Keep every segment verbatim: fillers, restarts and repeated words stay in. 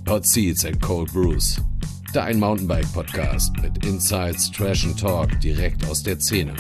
Hot Seats and Cold Brews. Dein Mountainbike-Podcast mit Insights, Trash and Talk direkt aus der Szene.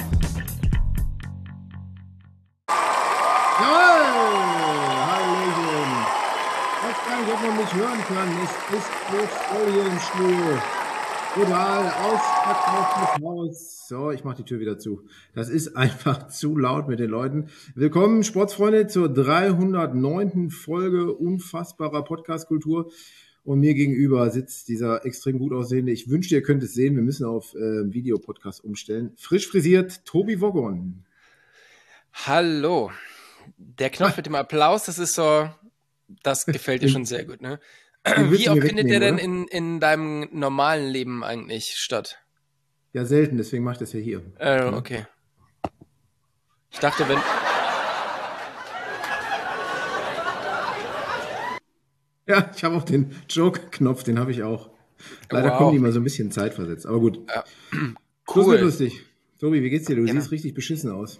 Jawohl! Hallöchen! Ich weiß gar nicht, ob man mich hören kann. Es ist voll hier im Stuhl. Total ausverkauftes Haus. So, ich mache die Tür wieder zu. Das ist einfach zu laut mit den Leuten. Willkommen, Sportsfreunde, zur dreihundertneunten Folge unfassbarer Podcast-Kultur. Und mir gegenüber sitzt dieser extrem gut aussehende, ich wünschte, ihr könnt es sehen, wir müssen auf äh, Videopodcast umstellen. Frisch frisiert, Tobi Woggon. Hallo. Der Knopf mit dem Applaus, das ist so, das gefällt dir schon sehr gut, ne? Wie oft findet der denn in, in deinem normalen Leben eigentlich statt? Ja, selten, deswegen mache ich das ja hier. Äh, okay. Ich dachte, wenn... Ja, ich habe auch den Joke-Knopf, den habe ich auch. Leider Wow. kommen die immer so ein bisschen zeitversetzt, aber gut. Ja. Cool. Cool. Lustig. Tobi, wie geht's dir? Du Ja. siehst richtig beschissen aus.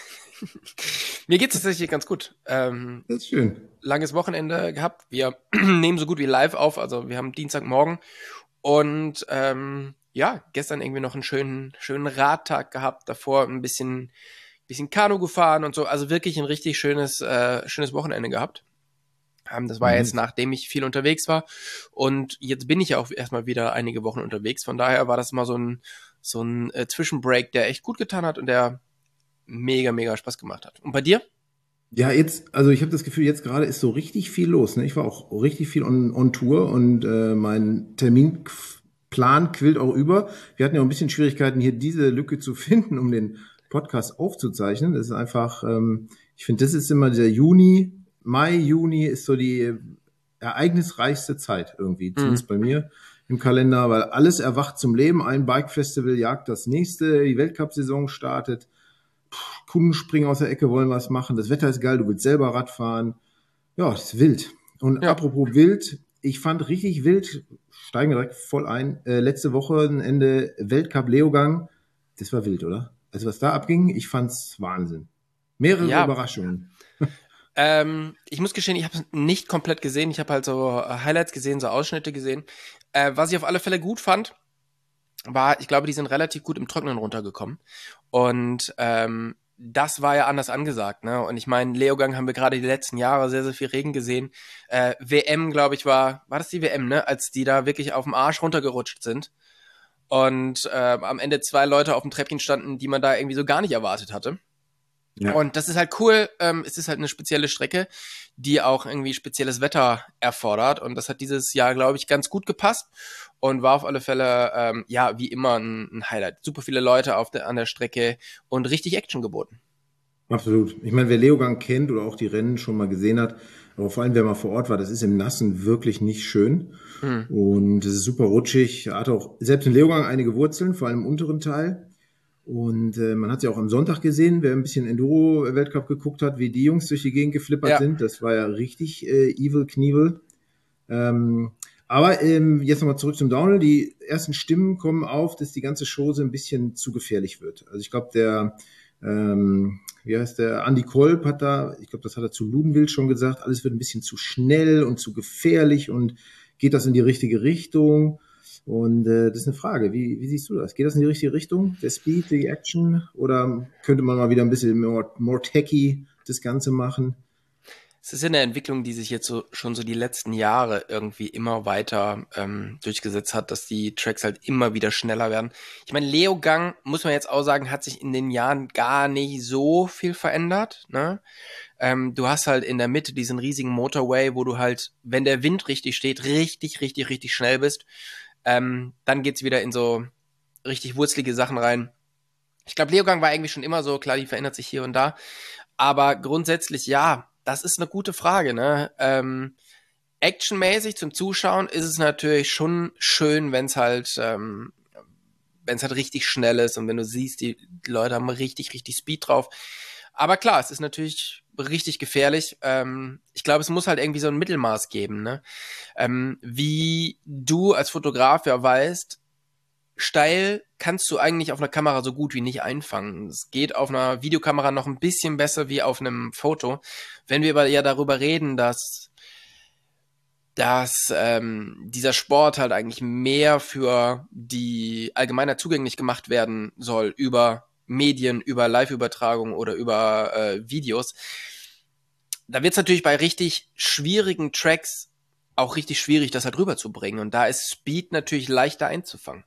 Mir geht's tatsächlich ganz gut. Ähm, Das ist schön. langes Wochenende gehabt. Wir nehmen so gut wie live auf, also wir haben Dienstagmorgen. Und ähm, ja, gestern irgendwie noch einen schönen, schönen Radtag gehabt. Davor ein bisschen, bisschen Kanu gefahren und so. Also wirklich ein richtig schönes, äh, schönes Wochenende gehabt. Ähm, das war Mhm. jetzt, nachdem ich viel unterwegs war. Und jetzt bin ich ja auch erstmal wieder einige Wochen unterwegs. Von daher war das mal so ein, so ein äh, Zwischenbreak, der echt gut getan hat und der mega, mega Spaß gemacht hat. Und bei dir? Ja, jetzt, also ich habe das Gefühl, jetzt gerade ist so richtig viel los. Ne? Ich war auch richtig viel on, on Tour und äh, mein Terminplan quillt auch über. Wir hatten ja auch ein bisschen Schwierigkeiten, hier diese Lücke zu finden, um den Podcast aufzuzeichnen. Das ist einfach, ähm, ich finde, das ist immer der Juni, Mai, Juni ist so die ereignisreichste Zeit irgendwie, zumindest bei mir im Kalender, weil alles erwacht zum Leben. Ein Bike-Festival jagt das nächste, die Weltcup-Saison startet. Kunden springen aus der Ecke, wollen was machen. Das Wetter ist geil, du willst selber Rad fahren. Ja, das ist wild. Und Ja. apropos wild, ich fand richtig wild, steigen wir direkt voll ein, äh, letzte Wochenende Weltcup Leogang, das war wild, oder? Also was da abging, ich fand's Wahnsinn. Mehrere Ja. Überraschungen. Ähm, ich muss gestehen, ich habe es nicht komplett gesehen. Ich habe halt so äh, Highlights gesehen, so Ausschnitte gesehen. Äh, was ich auf alle Fälle gut fand, war, ich glaube, die sind relativ gut im Trockenen runtergekommen. Und ähm, das war ja anders angesagt, ne? Und ich meine, Leogang haben wir gerade die letzten Jahre sehr, sehr viel Regen gesehen. Äh, W M, glaube ich, war, war das die W M, ne? Als die da wirklich auf dem Arsch runtergerutscht sind. Und äh, am Ende zwei Leute auf dem Treppchen standen, die man da irgendwie so gar nicht erwartet hatte. Ja. Und das ist halt cool, ähm, es ist halt eine spezielle Strecke, die auch irgendwie spezielles Wetter erfordert. Und das hat dieses Jahr, glaube ich, ganz gut gepasst und war auf alle Fälle, ähm, ja, wie immer ein, ein Highlight. Super viele Leute auf der, an der Strecke und richtig Action geboten. Absolut. Ich meine, wer Leogang kennt oder auch die Rennen schon mal gesehen hat, aber vor allem wer mal vor Ort war, das ist im Nassen wirklich nicht schön. Hm. Und es ist super rutschig. Hat auch selbst in Leogang einige Wurzeln, vor allem im unteren Teil. Und äh, man hat ja auch am Sonntag gesehen, wer ein bisschen Enduro-Weltcup geguckt hat, wie die Jungs durch die Gegend geflippert Ja. sind. Das war ja richtig äh, evil Knievel. Ähm, aber ähm, jetzt nochmal zurück zum Downhill. Die ersten Stimmen kommen auf, dass die ganze Chose ein bisschen zu gefährlich wird. Also ich glaube, der, ähm, wie heißt der, Andy Kolb hat da, ich glaube, das hat er zu Ludenwild schon gesagt, alles wird ein bisschen zu schnell und zu gefährlich und geht das in die richtige Richtung? Und äh, das ist eine Frage, wie, wie siehst du das? Geht das in die richtige Richtung, der Speed, die Action? Oder könnte man mal wieder ein bisschen more, more techy das Ganze machen? Es ist ja eine Entwicklung, die sich jetzt so schon so die letzten Jahre irgendwie immer weiter ähm, durchgesetzt hat, dass die Tracks halt immer wieder schneller werden. Ich meine, Leogang, muss man jetzt auch sagen, hat sich in den Jahren gar nicht so viel verändert, ne? Ähm, du hast halt in der Mitte diesen riesigen Motorway, wo du halt, wenn der Wind richtig steht, richtig, richtig, richtig schnell bist. Ähm, dann geht's wieder in so richtig wurzelige Sachen rein. Ich glaube, Leogang war eigentlich schon immer so, klar, die verändert sich hier und da. Aber grundsätzlich, ja, das ist eine gute Frage, ne? Ähm, actionmäßig zum Zuschauen ist es natürlich schon schön, wenn es halt, ähm, wenn es halt richtig schnell ist und wenn du siehst, die, die Leute haben richtig, richtig Speed drauf. Aber klar, es ist natürlich richtig gefährlich. Ähm, ich glaube, es muss halt irgendwie so ein Mittelmaß geben, ne? Ähm, wie du als Fotograf ja weißt, steil kannst du eigentlich auf einer Kamera so gut wie nicht einfangen. Es geht auf einer Videokamera noch ein bisschen besser wie auf einem Foto. Wenn wir aber ja darüber reden, dass dass ähm, dieser Sport halt eigentlich mehr für die Allgemeinheit zugänglich gemacht werden soll über Medien, über Live-Übertragung oder über äh, Videos. Da wird es natürlich bei richtig schwierigen Tracks auch richtig schwierig, das halt rüberzubringen. Und da ist Speed natürlich leichter einzufangen.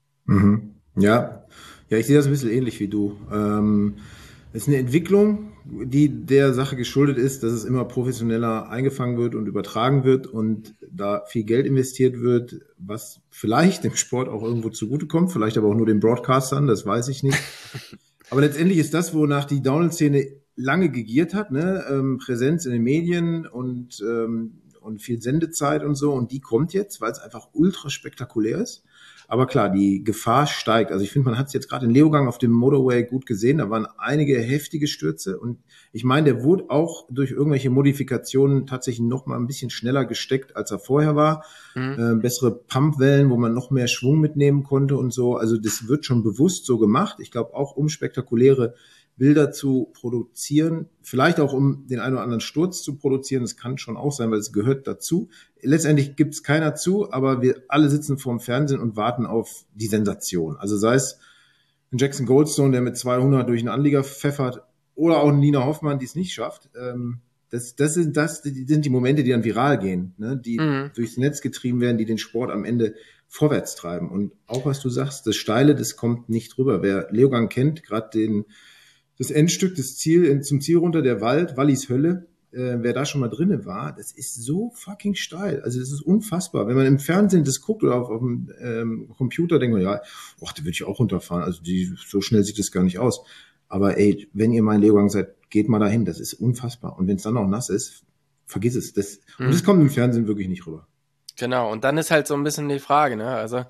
Mhm. Ja. Ja, ich sehe das ein bisschen ähnlich wie du. Ähm, es ist eine Entwicklung, die der Sache geschuldet ist, dass es immer professioneller eingefangen wird und übertragen wird und da viel Geld investiert wird, was vielleicht dem Sport auch irgendwo zugutekommt, vielleicht aber auch nur den Broadcastern, das weiß ich nicht. Aber letztendlich ist das, wonach die Downhill-Szene lange gegiert hat, ne? Ähm, Präsenz in den Medien und, ähm, und viel Sendezeit und so. Und die kommt jetzt, weil es einfach ultra spektakulär ist. Aber klar, die Gefahr steigt. Also ich finde, man hat es jetzt gerade in Leogang auf dem Motorway gut gesehen. Da waren einige heftige Stürze. Und ich meine, der wurde auch durch irgendwelche Modifikationen tatsächlich noch mal ein bisschen schneller gesteckt, als er vorher war. Mhm. Äh, bessere Pumpwellen, wo man noch mehr Schwung mitnehmen konnte und so. Also das wird schon bewusst so gemacht. Ich glaube auch, um spektakuläre Bilder zu produzieren, vielleicht auch um den einen oder anderen Sturz zu produzieren. Das kann schon auch sein, weil es gehört dazu. Letztendlich gibt es keiner zu, aber wir alle sitzen vorm Fernsehen und warten auf die Sensation. Also sei es ein Jackson Goldstone, der mit zweihundert durch einen Anlieger pfeffert, oder auch ein Nina Hoffmann, die es nicht schafft. Das, das, sind, das sind die Momente, die dann viral gehen, ne? Die mhm. durchs Netz getrieben werden, die den Sport am Ende vorwärts treiben. Und auch was du sagst, das Steile, das kommt nicht rüber. Wer Leogang kennt, gerade den das Endstück, das Ziel, zum Ziel runter, der Wald, Wallis Hölle, äh, wer da schon mal drinne war, das ist so fucking steil. Also das ist unfassbar. Wenn man im Fernsehen das guckt oder auf, auf dem ähm, Computer, denkt man, ja, ach, da würde ich auch runterfahren. Also die, so schnell sieht das gar nicht aus. Aber ey, wenn ihr mal in Leogang seid, geht mal dahin. Das ist unfassbar. Und wenn es dann auch nass ist, vergiss es. Das, hm. Und das kommt im Fernsehen wirklich nicht rüber. Genau. Und dann ist halt so ein bisschen die Frage, ne? Also,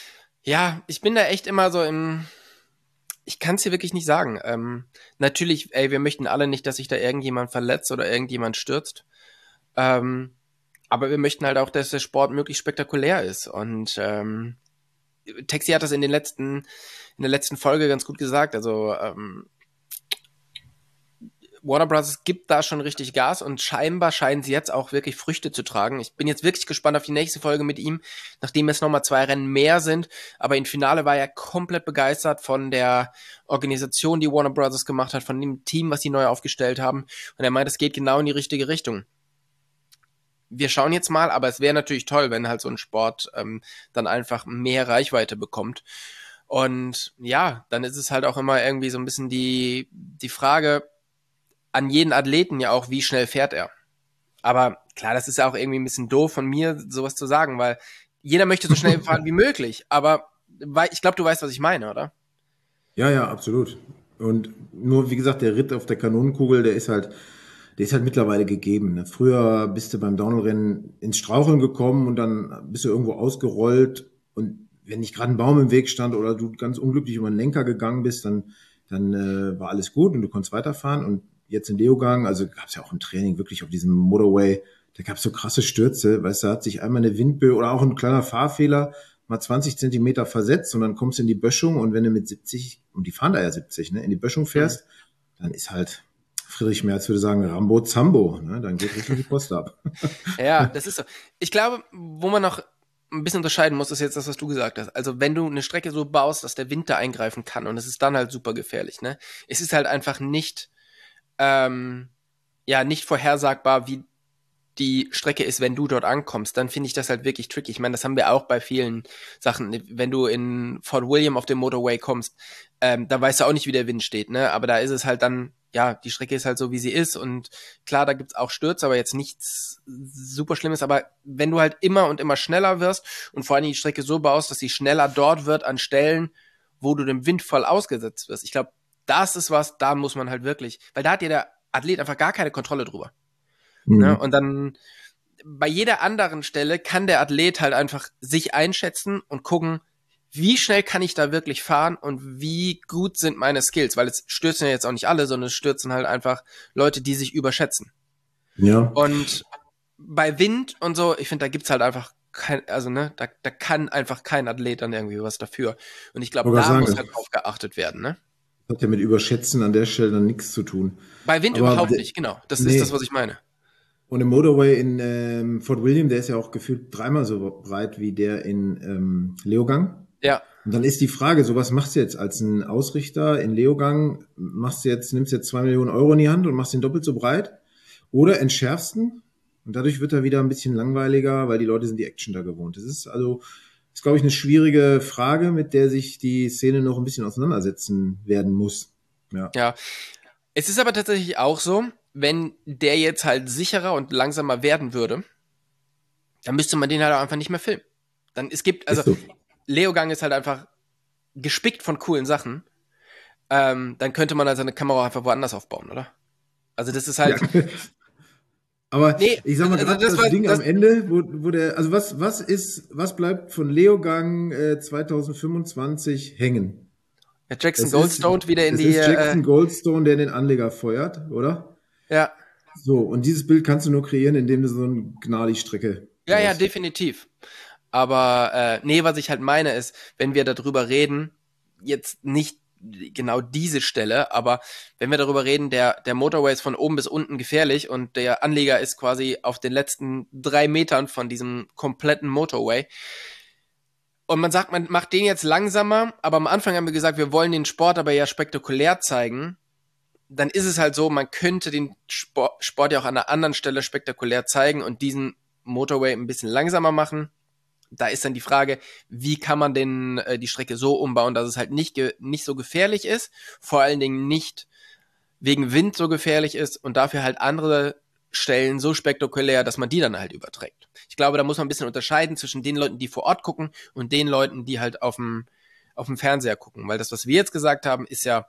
ja, ich bin da echt immer so im... Ich kann es dir wirklich nicht sagen. Ähm, natürlich, ey, wir möchten alle nicht, dass sich da irgendjemand verletzt oder irgendjemand stürzt. Ähm, aber wir möchten halt auch, dass der Sport möglichst spektakulär ist. Und ähm, Texi hat das in den letzten, in der letzten Folge ganz gut gesagt. Also ähm, Warner Bros. Gibt da schon richtig Gas und scheinbar scheinen sie jetzt auch wirklich Früchte zu tragen. Ich bin jetzt wirklich gespannt auf die nächste Folge mit ihm, nachdem es nochmal zwei Rennen mehr sind. Aber im Finale war er komplett begeistert von der Organisation, die Warner Bros. Gemacht hat, von dem Team, was sie neu aufgestellt haben. Und er meint, es geht genau in die richtige Richtung. Wir schauen jetzt mal, aber es wäre natürlich toll, wenn halt so ein Sport ähm, dann einfach mehr Reichweite bekommt. Und ja, dann ist es halt auch immer irgendwie so ein bisschen die, die Frage an jeden Athleten ja auch, wie schnell fährt er. Aber klar, das ist ja auch irgendwie ein bisschen doof von mir, sowas zu sagen, weil jeder möchte so schnell fahren wie möglich. Aber ich glaube, du weißt, was ich meine, oder? Ja, ja, absolut. Und nur, wie gesagt, der Ritt auf der Kanonenkugel, der ist halt, der ist halt mittlerweile gegeben. Ne? Früher bist du beim Downhill-Rennen ins Straucheln gekommen und dann bist du irgendwo ausgerollt. Und wenn nicht gerade ein Baum im Weg stand oder du ganz unglücklich über den Lenker gegangen bist, dann, dann äh, war alles gut und du konntest weiterfahren. Und jetzt in Leogang, also gab es ja auch im Training wirklich auf diesem Motorway, da gab es so krasse Stürze, weißt du, da hat sich einmal eine Windböe oder auch ein kleiner Fahrfehler mal zwanzig Zentimeter versetzt und dann kommst du in die Böschung und wenn du mit siebzig, und die fahren da ja siebzig, ne, in die Böschung fährst, mhm. dann ist halt, Friedrich Merz würde sagen, Rambo Zambo, ne, dann geht richtig die Post ab. Ja, das ist so. Ich glaube, wo man noch ein bisschen unterscheiden muss, ist jetzt das, was du gesagt hast. Also wenn du eine Strecke so baust, dass der Wind da eingreifen kann und es ist dann halt super gefährlich, ne, es ist halt einfach nicht Ähm, ja, nicht vorhersagbar, wie die Strecke ist, wenn du dort ankommst, dann finde ich das halt wirklich tricky. Ich meine, das haben wir auch bei vielen Sachen. Wenn du in Fort William auf dem Motorway kommst, ähm, da weißt du auch nicht, wie der Wind steht, ne? Aber da ist es halt dann, ja, die Strecke ist halt so, wie sie ist und klar, da gibt's auch Stürze, aber jetzt nichts super Schlimmes. Aber wenn du halt immer und immer schneller wirst und vor allem die Strecke so baust, dass sie schneller dort wird an Stellen, wo du dem Wind voll ausgesetzt wirst. Ich glaube, das ist was, da muss man halt wirklich, weil da hat ja der Athlet einfach gar keine Kontrolle drüber. Mhm. Ne? Und dann bei jeder anderen Stelle kann der Athlet halt einfach sich einschätzen und gucken, wie schnell kann ich da wirklich fahren und wie gut sind meine Skills, weil es stürzen ja jetzt auch nicht alle, sondern es stürzen halt einfach Leute, die sich überschätzen. Ja. Und bei Wind und so, ich finde, da gibt's halt einfach kein, also ne, da, da kann einfach kein Athlet dann irgendwie was dafür. Und ich glaube, da sagen, muss halt drauf geachtet werden, ne? Hat ja mit Überschätzen an der Stelle dann nichts zu tun. Bei Wind aber überhaupt nicht, genau. Das nee. ist das, was ich meine. Und im Motorway in ähm, Fort William, der ist ja auch gefühlt dreimal so breit wie der in ähm, Leogang. Ja. Und dann ist die Frage, so was machst du jetzt als ein Ausrichter in Leogang? Machst du jetzt, nimmst jetzt zwei Millionen Euro in die Hand und machst den doppelt so breit? Oder entschärfst ihn? Und dadurch wird er wieder ein bisschen langweiliger, weil die Leute sind die Action da gewohnt. Das ist also, ist glaube ich eine schwierige Frage, mit der sich die Szene noch ein bisschen auseinandersetzen werden muss. Ja. Ja. Es ist aber tatsächlich auch so, wenn der jetzt halt sicherer und langsamer werden würde, dann müsste man den halt auch einfach nicht mehr filmen. Dann, es gibt, also, so. Leogang ist halt einfach gespickt von coolen Sachen. Ähm, dann könnte man also eine Kamera einfach woanders aufbauen, oder? Also, das ist halt. Ja. Aber nee, ich sag mal, also gerade das das, war, Ding das, am Ende, wo, wo der, also was, was ist, was bleibt von Leogang äh, zwanzig fünfundzwanzig hängen? ja, Jackson Es Goldstone ist, wieder in es die. ist Jackson Äh, Goldstone, der den Anleger feuert, oder? ja. So, und dieses Bild kannst du nur kreieren, indem du so eine Gnadi-Strecke Ja, ja, baust. definitiv. Aber äh, nee, was ich halt meine ist, wenn wir darüber reden, jetzt nicht genau diese Stelle, aber wenn wir darüber reden, der, der Motorway ist von oben bis unten gefährlich und der Anleger ist quasi auf den letzten drei Metern von diesem kompletten Motorway. Und man sagt, man macht den jetzt langsamer, aber am Anfang haben wir gesagt, wir wollen den Sport aber ja spektakulär zeigen. Dann ist es halt so, man könnte den Sport, Sport ja auch an einer anderen Stelle spektakulär zeigen und diesen Motorway ein bisschen langsamer machen. Da ist dann die Frage, wie kann man denn äh, die Strecke so umbauen, dass es halt nicht, ge- nicht so gefährlich ist, vor allen Dingen nicht wegen Wind so gefährlich ist und dafür halt andere Stellen so spektakulär, dass man die dann halt überträgt. Ich glaube, da muss man ein bisschen unterscheiden zwischen den Leuten, die vor Ort gucken und den Leuten, die halt auf dem auf dem Fernseher gucken. Weil das, was wir jetzt gesagt haben, ist ja,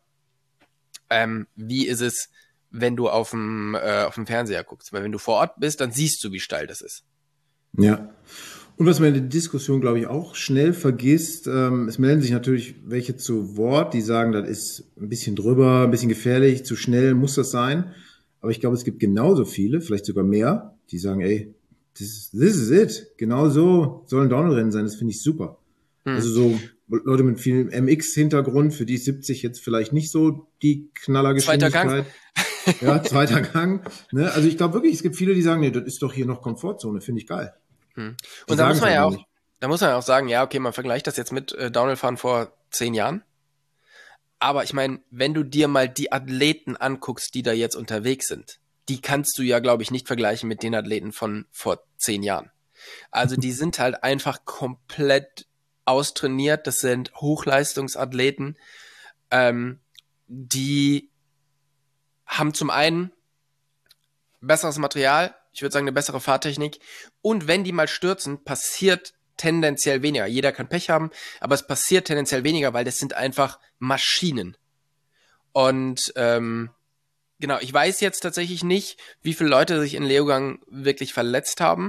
ähm, wie ist es, wenn du auf dem, äh, auf dem Fernseher guckst? Weil wenn du vor Ort bist, dann siehst du, wie steil das ist. Ja. Und was man in der Diskussion, glaube ich, auch schnell vergisst, ähm, es melden sich natürlich welche zu Wort, die sagen, das ist ein bisschen drüber, ein bisschen gefährlich, zu schnell muss das sein. Aber ich glaube, es gibt genauso viele, vielleicht sogar mehr, die sagen, ey, this, this is it. Genau so sollen Downhill-Rennen sein, das finde ich super. Hm. Also so Leute mit viel M X-Hintergrund, für die ist siebzig jetzt vielleicht nicht so die Knallergeschwindigkeit. Zweiter Gang. Ja, zweiter Gang. Ne? Also ich glaube wirklich, es gibt viele, die sagen, nee, das ist doch hier noch Komfortzone, finde ich geil. Hm. Die Und da muss sagen's man ja halt auch, nur nicht. da muss man ja auch sagen, ja, okay, man vergleicht das jetzt mit äh, Downhill-Fahren vor zehn Jahren. Aber ich meine, wenn du dir mal die Athleten anguckst, die da jetzt unterwegs sind, die kannst du ja, glaube ich, nicht vergleichen mit den Athleten von vor zehn Jahren. Also die sind halt einfach komplett austrainiert. Das sind Hochleistungsathleten, ähm, die haben zum einen besseres Material, ich würde sagen eine bessere Fahrtechnik und wenn die mal stürzen, passiert tendenziell weniger. Jeder kann Pech haben, aber es passiert tendenziell weniger, weil das sind einfach Maschinen. Und ähm, genau, ich weiß jetzt tatsächlich nicht, wie viele Leute sich in Leogang wirklich verletzt haben,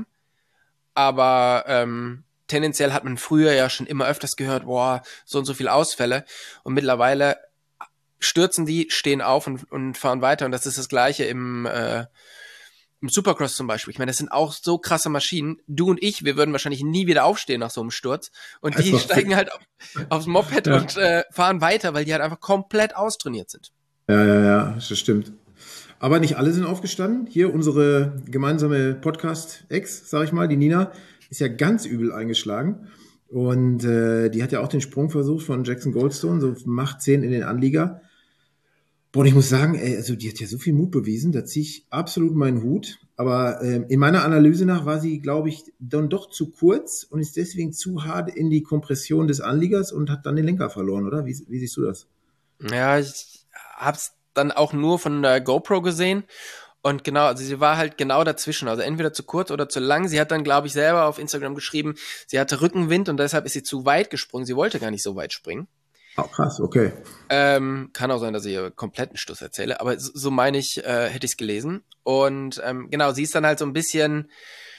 aber ähm, tendenziell hat man früher ja schon immer öfters gehört, boah, so und so viele Ausfälle und mittlerweile stürzen die, stehen auf und, und fahren weiter und das ist das Gleiche im, äh, im Supercross zum Beispiel. Ich meine, das sind auch so krasse Maschinen. Du und ich, wir würden wahrscheinlich nie wieder aufstehen nach so einem Sturz und die Einfach steigen fit. halt auf, aufs Moped Ja. und äh, fahren weiter, weil die halt einfach komplett austrainiert sind. Ja, ja, ja, das stimmt. Aber nicht alle sind aufgestanden. Hier unsere gemeinsame Podcast-Ex, sag ich mal, die Nina, ist ja ganz übel eingeschlagen. Und äh, die hat ja auch den Sprung versucht von Jackson Goldstone, so Macht zehn in den Anlieger. Boah, und ich muss sagen, ey, also die hat ja so viel Mut bewiesen, da ziehe ich absolut meinen Hut. Aber ähm, in meiner Analyse nach war sie, glaube ich, dann doch zu kurz und ist deswegen zu hart in die Kompression des Anliegers und hat dann den Lenker verloren, oder? Wie, wie siehst du das? Ja, ich hab's dann auch nur von der GoPro gesehen. Und genau, also sie war halt genau dazwischen, also entweder zu kurz oder zu lang. Sie hat dann, glaube ich, selber auf Instagram geschrieben, sie hatte Rückenwind und deshalb ist sie zu weit gesprungen. Sie wollte gar nicht so weit springen. Oh, krass, okay. Ähm, kann auch sein, dass ich ihr kompletten Stuss erzähle, aber so, so meine ich, äh, hätte ich es gelesen. Und ähm, genau, sie ist dann halt so ein bisschen,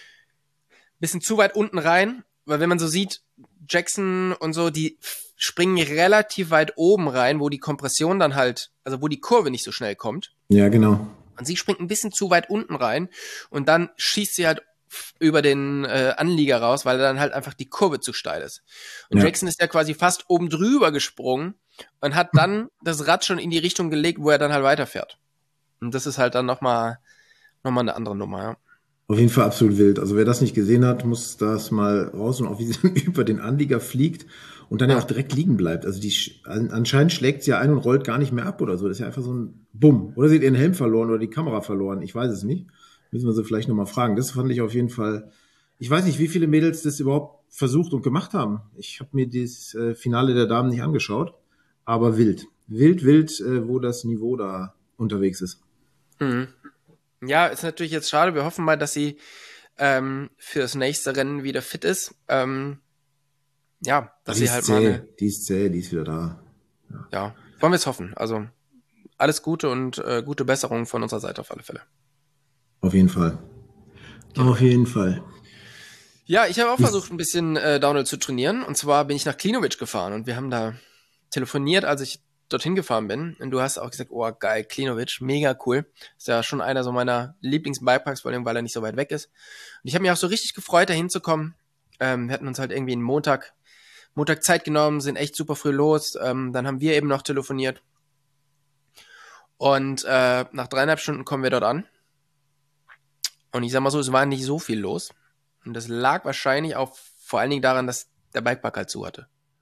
bisschen zu weit unten rein, weil wenn man so sieht, Jackson und so, die f- springen relativ weit oben rein, wo die Kompression dann halt, also wo die Kurve nicht so schnell kommt. Ja, genau. Und sie springt ein bisschen zu weit unten rein und dann schießt sie halt f- über den äh, Anlieger raus, weil dann halt einfach die Kurve zu steil ist. Und Ja. Jackson ist ja quasi fast oben drüber gesprungen und hat dann das Rad schon in die Richtung gelegt, wo er dann halt weiterfährt. Und das ist halt dann nochmal noch mal eine andere Nummer, ja. Auf jeden Fall absolut wild. Also wer das nicht gesehen hat, muss das mal raus und auch wie sie dann über den Anlieger fliegt und dann ja, ja auch direkt liegen bleibt. Also die anscheinend schlägt sie ja ein und rollt gar nicht mehr ab oder so. Das ist ja einfach so ein Bumm. Oder sie hat ihren Helm verloren oder die Kamera verloren. Ich weiß es nicht. Müssen wir sie vielleicht nochmal fragen. Das fand ich auf jeden Fall. Ich weiß nicht, wie viele Mädels das überhaupt versucht und gemacht haben. Ich habe mir das äh, Finale der Damen nicht angeschaut, aber wild. Wild, wild, äh, wo das Niveau da unterwegs ist. Mhm. Ja, ist natürlich jetzt schade. Wir hoffen mal, dass sie ähm, für das nächste Rennen wieder fit ist. Ähm, ja, dass die sie ist halt zäh, mal eine, die ist zäh, die ist wieder da. Ja, ja wollen wir es hoffen. Also alles Gute und äh, gute Besserung von unserer Seite auf alle Fälle. Auf jeden Fall. Genau. Auf jeden Fall. Ja, ich habe auch versucht, ein bisschen äh, Downhill zu trainieren. Und zwar bin ich nach Klinovic gefahren und wir haben da telefoniert, als ich dorthin gefahren bin. Und du hast auch gesagt, oh geil, Klinovic, mega cool. Ist ja schon einer so meiner Lieblings-Bikeparks, vor allem, weil er nicht so weit weg ist. Und ich habe mich auch so richtig gefreut, da hinzukommen. Ähm, wir hatten uns halt irgendwie einen Montag, Montag Zeit genommen, sind echt super früh los. Ähm, dann haben wir eben noch telefoniert. Und äh, nach dreieinhalb Stunden kommen wir dort an. Und ich sag mal so, es war nicht so viel los. Und das lag wahrscheinlich auch vor allen Dingen daran, dass der Bikepark halt zu hatte.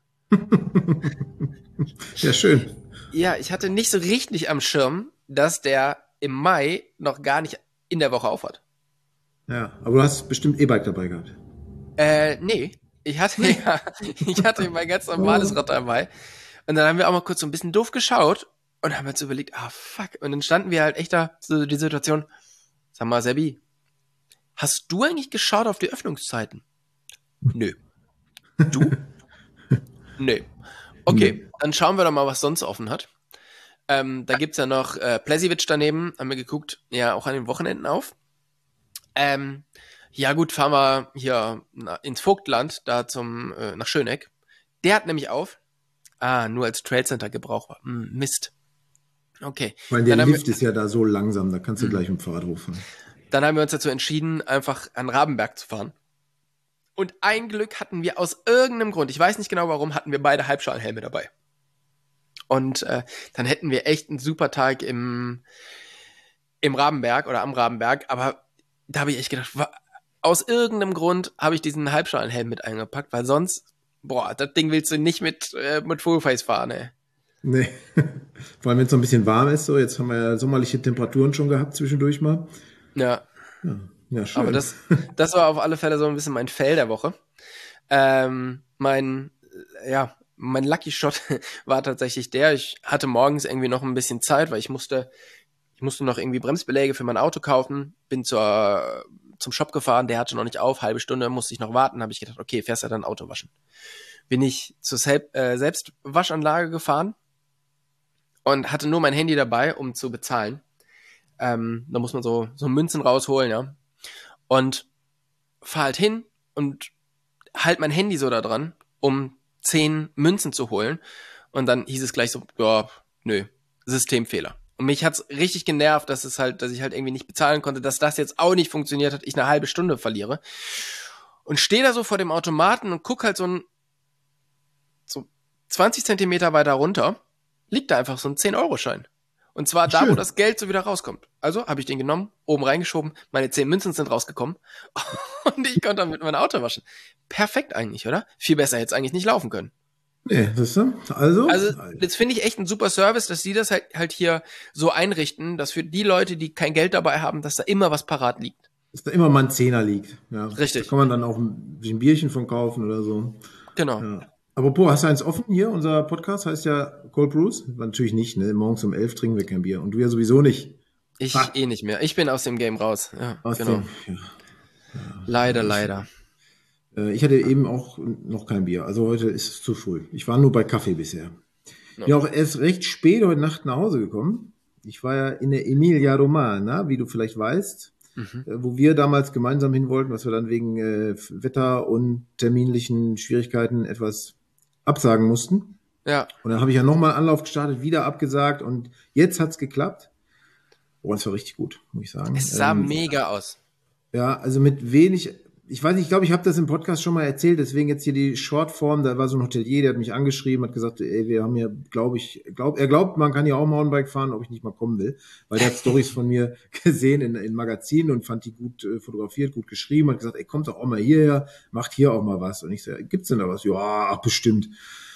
Ja, schön. Ja, ich hatte nicht so richtig am Schirm, dass der im Mai noch gar nicht in der Woche aufhat. Ja, aber du hast bestimmt E-Bike dabei gehabt. Äh, nee. Ich hatte ja, ich hatte mein ganz normales Rad dabei. Und dann haben wir auch mal kurz so ein bisschen doof geschaut und haben uns überlegt, ah, fuck. Und dann standen wir halt echt da, so die Situation, sag mal, Sebi, hast du eigentlich geschaut auf die Öffnungszeiten? Nö. Du? Nö. Okay, dann schauen wir doch mal, was sonst offen hat. Ähm, da gibt's ja noch äh, Plesivic daneben, haben wir geguckt, ja, auch an den Wochenenden auf. Ähm, ja gut, fahren wir hier na, ins Vogtland, da zum, äh, nach Schöneck. Der hat nämlich auf. Ah, nur als Trailcenter gebrauchbar. Hm, Mist. Okay. Weil der Dann Lift wir, ist ja da so langsam, da kannst du mh. gleich mit dem Fahrrad hochfahren. Dann haben wir uns dazu entschieden, einfach an Rabenberg zu fahren. Und ein Glück hatten wir aus irgendeinem Grund, ich weiß nicht genau warum, hatten wir beide Halbschalenhelme dabei. Und äh, dann hätten wir echt einen super Tag im, im Rabenberg oder am Rabenberg. Aber da habe ich echt gedacht, wa- aus irgendeinem Grund habe ich diesen Halbschalenhelm mit eingepackt, weil sonst, boah, das Ding willst du nicht mit, äh, mit Fullface fahren, ey. Nee, vor allem wenn es so ein bisschen warm ist, so jetzt haben wir ja sommerliche Temperaturen schon gehabt zwischendurch mal. Ja. Ja, ja schön. Aber das, das war auf alle Fälle so ein bisschen mein Fail der Woche. Ähm, mein, ja, mein Lucky Shot war tatsächlich der, ich hatte morgens irgendwie noch ein bisschen Zeit, weil ich musste, ich musste noch irgendwie Bremsbeläge für mein Auto kaufen, bin zur, zum Shop gefahren, der hatte noch nicht auf, halbe Stunde musste ich noch warten, habe ich gedacht, okay, fährst du dann Auto waschen. Bin ich zur Sel- äh, Selbstwaschanlage gefahren und hatte nur mein Handy dabei, um zu bezahlen. Ähm, da muss man so, so Münzen rausholen, ja. Und fahr halt hin und halt mein Handy so da dran, um zehn Münzen zu holen. Und dann hieß es gleich so, ja, nö, Systemfehler. Und mich hat's richtig genervt, dass es halt, dass ich halt irgendwie nicht bezahlen konnte, dass das jetzt auch nicht funktioniert hat, ich eine halbe Stunde verliere. Und stehe da so vor dem Automaten und guck halt so ein, so zwanzig Zentimeter weiter runter, liegt da einfach so ein zehn-Euro-Schein. Und zwar da, Schön. wo das Geld so wieder rauskommt. Also habe ich den genommen, oben reingeschoben, meine zehn Münzen sind rausgekommen und ich konnte damit mein Auto waschen. Perfekt eigentlich, oder? Viel besser hätte es eigentlich nicht laufen können. Nee, das ist also. Also, das finde ich echt ein super Service, dass die das halt, halt hier so einrichten, dass für die Leute, die kein Geld dabei haben, dass da immer was parat liegt. Dass da immer mal ein Zehner liegt. Ja. Richtig. Da kann man dann auch ein, ein Bierchen von kaufen oder so. Genau. Ja. Apropos, hast du eins offen hier? Unser Podcast heißt ja Cold Brews. Natürlich nicht, ne? Morgens um elf trinken wir kein Bier. Und du ja sowieso nicht. Ich Ha. eh nicht mehr. Ich bin aus dem Game raus. Ja, Aus genau. dem, ja. Leider, leider. Äh, Ich hatte eben auch noch kein Bier. Also heute ist es zu früh. Ich war nur bei Kaffee bisher. No. Bin auch erst recht spät heute Nacht nach Hause gekommen. Ich war ja in der Emilia Romagna, wie du vielleicht weißt, Mhm. äh, wo wir damals gemeinsam hin wollten, was wir dann wegen äh, Wetter und terminlichen Schwierigkeiten etwas absagen mussten. Ja. Und dann habe ich ja nochmal Anlauf gestartet, wieder abgesagt und jetzt hat's geklappt. Oh, das war richtig gut, muss ich sagen. Es sah Ähm, mega aus. Ja, also mit wenig ich weiß nicht, ich glaube, ich habe das im Podcast schon mal erzählt, deswegen jetzt hier die Shortform, da war so ein Hotelier, der hat mich angeschrieben, hat gesagt, ey, wir haben ja, glaube ich, glaub, er glaubt, man kann ja auch Mountainbike fahren, ob ich nicht mal kommen will, weil der hat Stories von mir gesehen in, in Magazinen und fand die gut äh, fotografiert, gut geschrieben, hat gesagt, ey, kommt doch auch mal hierher, macht hier auch mal was. Und ich so, ja, gibt's denn da was? Ja, ach, bestimmt.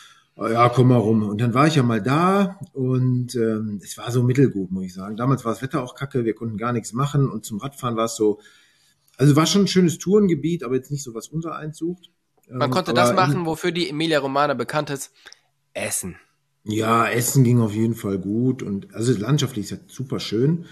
Ja, komm mal rum. Und dann war ich ja mal da und ähm, es war so mittelgut, muss ich sagen. Damals war das Wetter auch kacke, wir konnten gar nichts machen und zum Radfahren war es so, also war schon ein schönes Tourengebiet, aber jetzt nicht so, was unser eins sucht. Man Ähm, konnte aber das machen, wofür die Emilia Romagna bekannt ist. Essen. Ja, Essen ging auf jeden Fall gut und also landschaftlich ist ja super schön.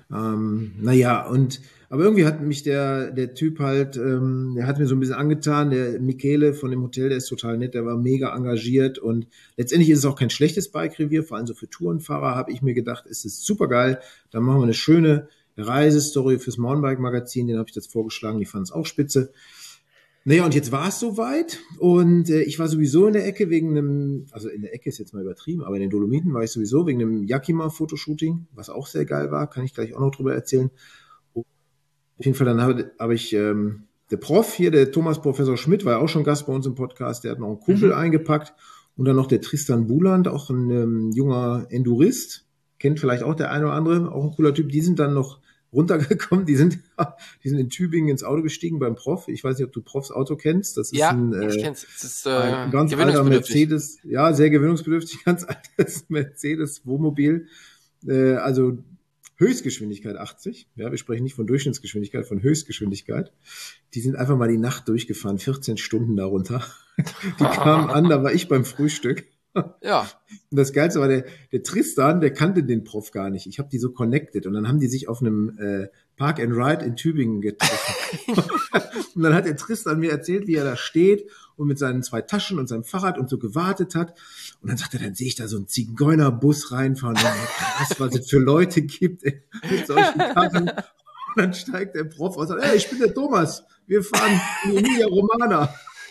Ähm, naja, und aber irgendwie hat mich der der Typ halt, ähm, der hat mir so ein bisschen angetan, der Michele von dem Hotel, der ist total nett, der war mega engagiert und letztendlich ist es auch kein schlechtes Bike-Revier, vor allem so für Tourenfahrer habe ich mir gedacht, ist es super geil, dann machen wir eine schöne Reisestory fürs Mountainbike-Magazin, den habe ich das vorgeschlagen, die fanden es auch spitze. Naja, und jetzt war es soweit und äh, ich war sowieso in der Ecke wegen einem, also in der Ecke ist jetzt mal übertrieben, aber in den Dolomiten war ich sowieso wegen einem Yakima-Fotoshooting, was auch sehr geil war, kann ich gleich auch noch drüber erzählen. Auf jeden Fall, dann habe hab ich, ähm, der Prof hier, der Thomas Professor Schmidt, war ja auch schon Gast bei uns im Podcast, der hat noch einen Kumpel Mhm. eingepackt und dann noch der Tristan Buland, auch ein ähm, junger Endurist, kennt vielleicht auch der eine oder andere, auch ein cooler Typ, die sind dann noch runtergekommen, die sind, die sind in Tübingen ins Auto gestiegen beim Prof. Ich weiß nicht, ob du Profs Auto kennst. Das ist Ja, ein, ich äh, kenn's. Es ist ein äh, ganz alter gewöhnungsbedürftig. Mercedes, ja, sehr gewöhnungsbedürftig, ganz altes Mercedes-Wohnmobil. Äh, also Höchstgeschwindigkeit achtzig. Ja, wir sprechen nicht von Durchschnittsgeschwindigkeit, von Höchstgeschwindigkeit. Die sind einfach mal die Nacht durchgefahren, vierzehn Stunden darunter. Die kamen an, da war ich beim Frühstück. Ja. Und das Geilste war, der, der Tristan, der kannte den Prof gar nicht. Ich habe die so connected. Und dann haben die sich auf einem äh, Park and Ride in Tübingen getroffen. Und dann hat der Tristan mir erzählt, wie er da steht und mit seinen zwei Taschen und seinem Fahrrad und so gewartet hat. Und dann sagt er, dann sehe ich da so einen Zigeunerbus reinfahren. Und dann, krass, was es für Leute gibt ey, mit solchen Karren. Und dann steigt der Prof aus und sagt, hey, ich bin der Thomas. Wir fahren in die Emilia Romagna.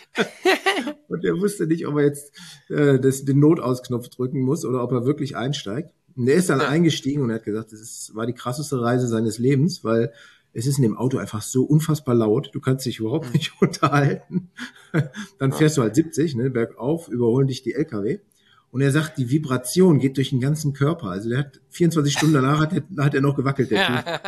Und er wusste nicht, ob er jetzt äh, das, den Notausknopf drücken muss oder ob er wirklich einsteigt. Und er ist dann Ja. eingestiegen und er hat gesagt, das ist, war die krasseste Reise seines Lebens, weil es ist in dem Auto einfach so unfassbar laut, du kannst dich überhaupt nicht unterhalten. Dann fährst du halt siebzig, ne, bergauf, überholen dich die L K W. Und er sagt, die Vibration geht durch den ganzen Körper. Also der hat vierundzwanzig Stunden danach hat er, hat er noch gewackelt, der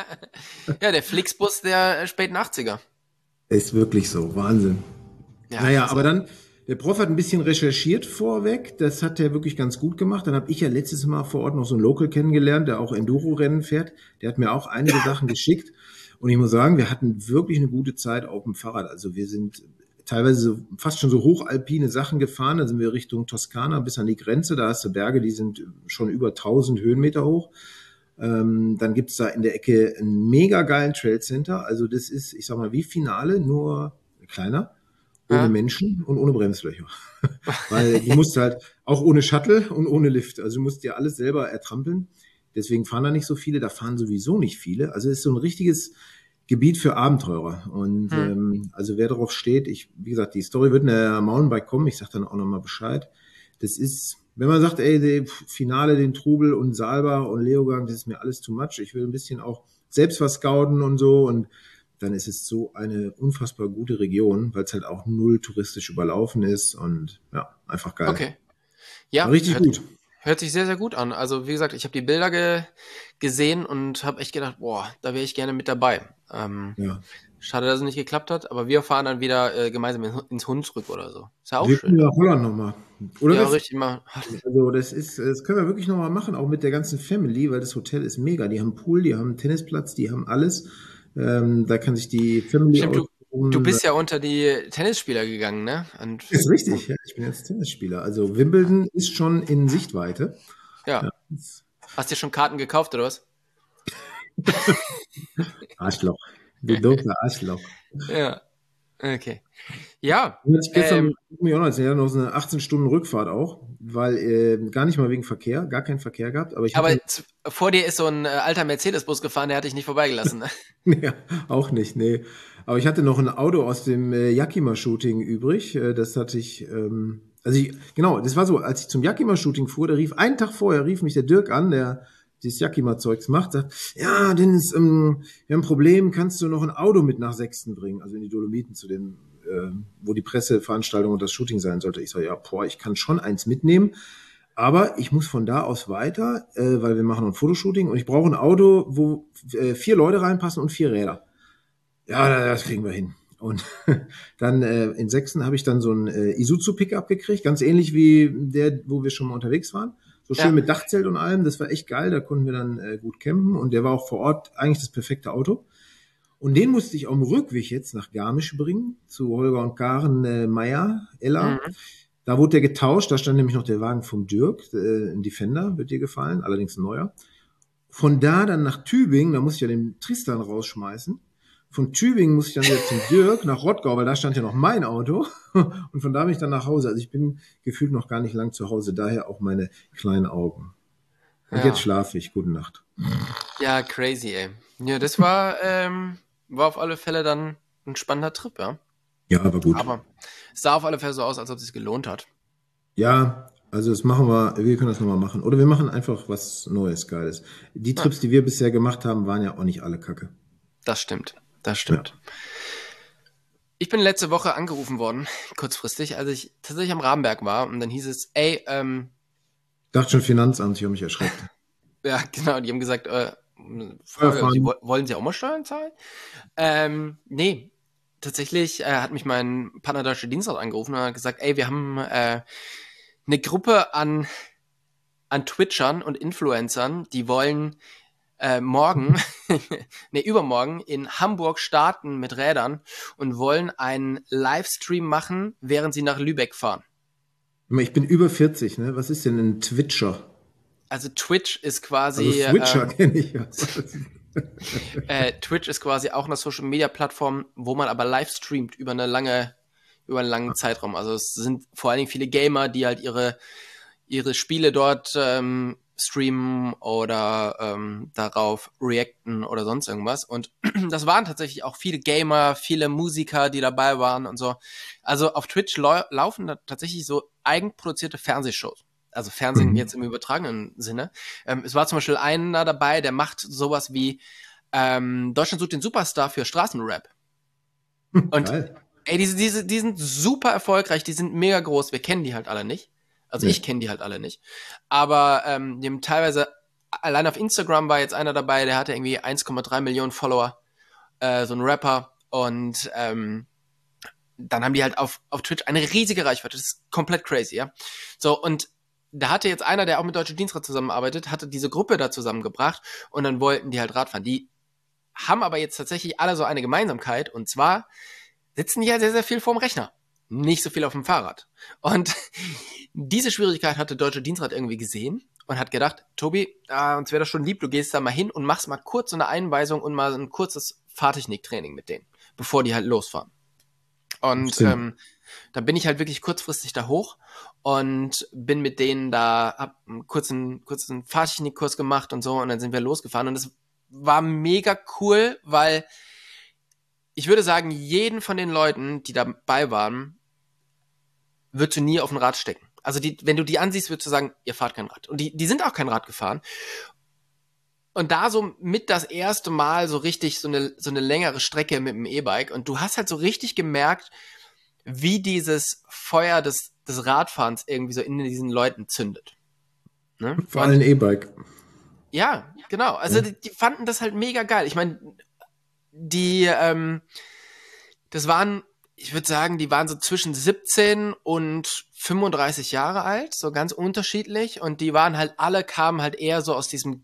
Typ. Ja, der Flixbus der späten achtziger. Ist wirklich so, Wahnsinn. Ja, Naja, also, aber dann, der Prof hat ein bisschen recherchiert vorweg, das hat er wirklich ganz gut gemacht. Dann habe ich ja letztes Mal vor Ort noch so einen Local kennengelernt, der auch Enduro-Rennen fährt. Der hat mir auch einige Sachen geschickt. Und ich muss sagen, wir hatten wirklich eine gute Zeit auf dem Fahrrad. Also wir sind teilweise so, fast schon so hochalpine Sachen gefahren. Da sind wir Richtung Toskana bis an die Grenze. Da hast du Berge, die sind schon über tausend Höhenmeter hoch. Ähm, dann gibt's da in der Ecke einen mega geilen Trailcenter. Also das ist, ich sag mal, wie Finale, nur kleiner. Ohne Ja. Menschen und ohne Bremslöcher. Weil du musst halt, auch ohne Shuttle und ohne Lift. Also du musst dir alles selber ertrampeln. Deswegen fahren da nicht so viele, da fahren sowieso nicht viele. Also es ist so ein richtiges Gebiet für Abenteurer. Und Hm. ähm, also wer darauf steht, ich, wie gesagt, die Story wird in der Mountainbike kommen, ich sag dann auch nochmal Bescheid. Das ist, wenn man sagt, ey, die Finale, den Trubel und Saalbach und Leogang, das ist mir alles too much. Ich will ein bisschen auch selbst was scouten und so und dann ist es so eine unfassbar gute Region, weil es halt auch null touristisch überlaufen ist und ja, einfach geil. Okay. Ja, War richtig hört, gut. hört sich sehr, sehr gut an. Also wie gesagt, ich habe die Bilder ge gesehen und habe echt gedacht, boah, da wäre ich gerne mit dabei. Ähm, Ja. schade, dass es nicht geklappt hat, aber wir fahren dann wieder äh, gemeinsam in, ins Hunsrück oder so. Ist ja auch Wir schön. können ja Holland nochmal. Oder Ja, das, richtig mal. also das ist, das können wir wirklich nochmal machen, auch mit der ganzen Family, weil das Hotel ist mega. Die haben einen Pool, die haben einen Tennisplatz, die haben alles. Ähm, da kann sich die Family Stimmt, du, aussuchen. du bist ja unter die Tennisspieler gegangen, ne? Und Ist richtig, ja. Ich bin jetzt Tennisspieler. Also Wimbledon ist schon in Sichtweite. ja. Ja. Hast dir schon Karten gekauft oder was? Arschloch. Du doofer Arschloch. Ja. Okay. Ja. Ich gestern Ähm, mir auch noch erzählt, noch so eine achtzehn Stunden Rückfahrt auch, weil äh, gar nicht mal wegen Verkehr, gar keinen Verkehr gehabt, aber ich aber hatte z- vor dir ist so ein äh, alter Mercedes-Bus gefahren, der hat dich nicht vorbeigelassen. Ne? ja, auch nicht, nee. Aber ich hatte noch ein Auto aus dem äh, Yakima-Shooting übrig. Äh, das hatte ich, ähm, also ich, genau, das war so, als ich zum Yakima-Shooting fuhr, da rief einen Tag vorher rief mich der Dirk an, der dieses Yakima-Zeugs macht, sagt, ja, Dennis, ähm, wir haben ein Problem, kannst du noch ein Auto mit nach Sechsten bringen, also in die Dolomiten zu dem, äh, wo die Presseveranstaltung und das Shooting sein sollte. Ich so, ja, boah, ich kann schon eins mitnehmen, aber ich muss von da aus weiter, äh, weil wir machen ein Fotoshooting und ich brauche ein Auto, wo äh, vier Leute reinpassen und vier Räder. Ja, das kriegen wir hin. Und dann äh, in Sechsten habe ich dann so ein äh, Isuzu-Pickup gekriegt, ganz ähnlich wie der, wo wir schon mal unterwegs waren. So schön ja. mit Dachzelt und allem, das war echt geil, da konnten wir dann äh, gut campen und der war auch vor Ort eigentlich das perfekte Auto. Und den musste ich auf dem Rückweg jetzt nach Garmisch bringen, zu Holger und Karen äh, Meyer, Ella. Mhm. Da wurde der getauscht, da stand nämlich noch der Wagen vom Dirk, äh, ein Defender, wird dir gefallen, allerdings ein neuer. Von da dann nach Tübingen, da musste ich ja den Tristan rausschmeißen. Von Tübingen musste ich dann wieder zum Dirk nach Rottgau, weil da stand ja noch mein Auto. Und von da bin ich dann nach Hause. Also ich bin gefühlt noch gar nicht lang zu Hause, daher auch meine kleinen Augen. Und ja. jetzt schlafe ich. Gute Nacht. Ja, crazy, ey. Ja, das war, ähm, war auf alle Fälle dann ein spannender Trip, ja. Ja, war gut. Aber es sah auf alle Fälle so aus, als ob es sich gelohnt hat. Ja, also das machen wir, wir können das nochmal machen. Oder wir machen einfach was Neues, Geiles. Die Trips, ja. die wir bisher gemacht haben, waren ja auch nicht alle Kacke. Das stimmt. Das stimmt. Ja. Ich bin letzte Woche angerufen worden, kurzfristig, als ich tatsächlich am Rabenberg war. Und dann hieß es, ey, ähm... Ich dachte schon Finanzamt, ich habe mich erschreckt. Ja, genau, die haben gesagt, äh, Frage, Sie, wollen Sie auch mal Steuern zahlen? Ähm, nee, tatsächlich äh, hat mich mein Partner Deutsche Dienstrat angerufen und hat gesagt, ey, wir haben äh, eine Gruppe an, an Twitchern und Influencern, die wollen... Äh, morgen, ne, übermorgen in Hamburg starten mit Rädern und wollen einen Livestream machen, während sie nach Lübeck fahren. Ich bin über vierzig, ne? Was ist denn ein Twitcher? Also Twitch ist quasi... Also Switcher ähm, kenne ich ja. äh, Twitch ist quasi auch eine Social-Media-Plattform, wo man aber live streamt über eine lange, über einen langen Zeitraum. Also es sind vor allen Dingen viele Gamer, die halt ihre, ihre Spiele dort ähm, streamen oder ähm, darauf reacten oder sonst irgendwas. Und das waren tatsächlich auch viele Gamer, viele Musiker, die dabei waren und so. Also auf Twitch lau- laufen da tatsächlich so eigenproduzierte Fernsehshows. Also Fernsehen mhm. jetzt im übertragenen Sinne. Ähm, es war zum Beispiel einer dabei, der macht sowas wie ähm, Deutschland sucht den Superstar für Straßenrap. Und Geil. ey, diese, diese, die sind super erfolgreich, die sind mega groß. Wir kennen die halt alle nicht. Also ja. ich kenne die halt alle nicht. Aber ähm, die haben teilweise, allein auf Instagram war jetzt einer dabei, der hatte irgendwie eins Komma drei Millionen Follower, äh, so ein Rapper. Und ähm, dann haben die halt auf, auf Twitch eine riesige Reichweite. Das ist komplett crazy, ja. So, und da hatte jetzt einer, der auch mit Deutsche Dienstrat zusammenarbeitet, hatte diese Gruppe da zusammengebracht und dann wollten die halt Radfahren. Die haben aber jetzt tatsächlich alle so eine Gemeinsamkeit und zwar sitzen die ja sehr, sehr viel vorm Rechner. Nicht so viel auf dem Fahrrad. Und diese Schwierigkeit hatte Deutsche Dienstrat irgendwie gesehen und hat gedacht, Tobi, äh, uns wäre das schon lieb, du gehst da mal hin und machst mal kurz so eine Einweisung und mal ein kurzes Fahrtechniktraining mit denen, bevor die halt losfahren. Und ähm, dann bin ich halt wirklich kurzfristig da hoch und bin mit denen da, hab einen kurzen, kurzen Fahrtechnikkurs gemacht und so und dann sind wir losgefahren und es war mega cool, weil ich würde sagen, jeden von den Leuten, die dabei waren, würdest du nie auf ein Rad stecken. Also die, wenn du die ansiehst, würdest du sagen, ihr fahrt kein Rad. Und die, die sind auch kein Rad gefahren. Und da so mit das erste Mal so richtig so eine, so eine längere Strecke mit dem E-Bike. Und du hast halt so richtig gemerkt, wie dieses Feuer des, des Radfahrens irgendwie so in diesen Leuten zündet. Ne? Vor allem E-Bike. Ja, genau. Also ja. Die, die fanden das halt mega geil. Ich meine, die, ähm, das waren, ich würde sagen, die waren so zwischen siebzehn und fünfunddreißig Jahre alt, so ganz unterschiedlich. Und die waren halt, alle kamen halt eher so aus diesem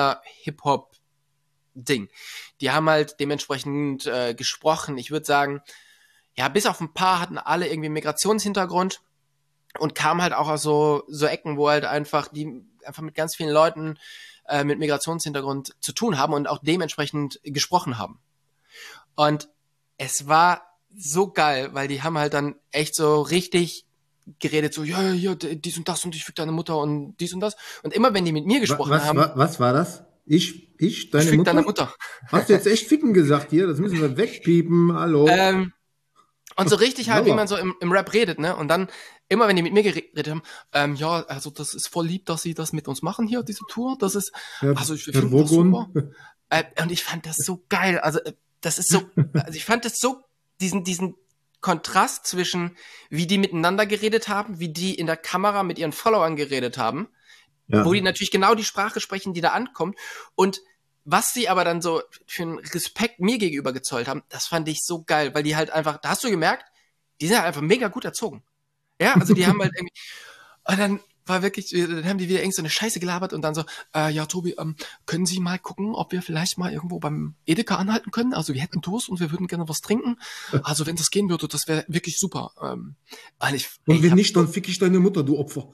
Gamer-Hip-Hop-Ding. Die haben halt dementsprechend äh, gesprochen. Ich würde sagen, ja, bis auf ein paar hatten alle irgendwie Migrationshintergrund und kamen halt auch aus so, so Ecken, wo halt einfach die einfach mit ganz vielen Leuten äh, mit Migrationshintergrund zu tun haben und auch dementsprechend gesprochen haben. Und es war so geil, weil die haben halt dann echt so richtig geredet, so, ja, ja, ja, dies und das und ich fick deine Mutter und dies und das. Und immer wenn die mit mir gesprochen was, haben... Was, was war das? Ich, ich, deine ich fick Mutter? deine Mutter. Hast du jetzt echt ficken gesagt hier? Das müssen wir wegpiepen, hallo. Ähm, Und so richtig halt, wie Sauber. man so im, im Rap redet, ne? Und dann, immer wenn die mit mir geredet haben, ähm, ja, also das ist voll lieb, dass sie das mit uns machen hier, diese Tour. Das ist, Herr, also ich Herr finde das super. Wogun. Äh, und ich fand das so geil. Also äh, das ist so, also ich fand das so, diesen, diesen Kontrast zwischen, wie die miteinander geredet haben, wie die in der Kamera mit ihren Followern geredet haben, Ja. wo die natürlich genau die Sprache sprechen, die da ankommt. Und was sie aber dann so für einen Respekt mir gegenüber gezollt haben, das fand ich so geil, weil die halt einfach, da hast du gemerkt, die sind halt einfach mega gut erzogen. Ja, also die haben halt irgendwie, und dann war wirklich, dann haben die wieder irgend so eine Scheiße gelabert und dann so, äh, ja, Tobi, ähm, können Sie mal gucken, ob wir vielleicht mal irgendwo beim Edeka anhalten können? Also wir hätten Durst und wir würden gerne was trinken. Also wenn das gehen würde, das wäre wirklich super. Ähm, und ich, Und ich wenn hab nicht, so, dann fick ich deine Mutter, du Opfer.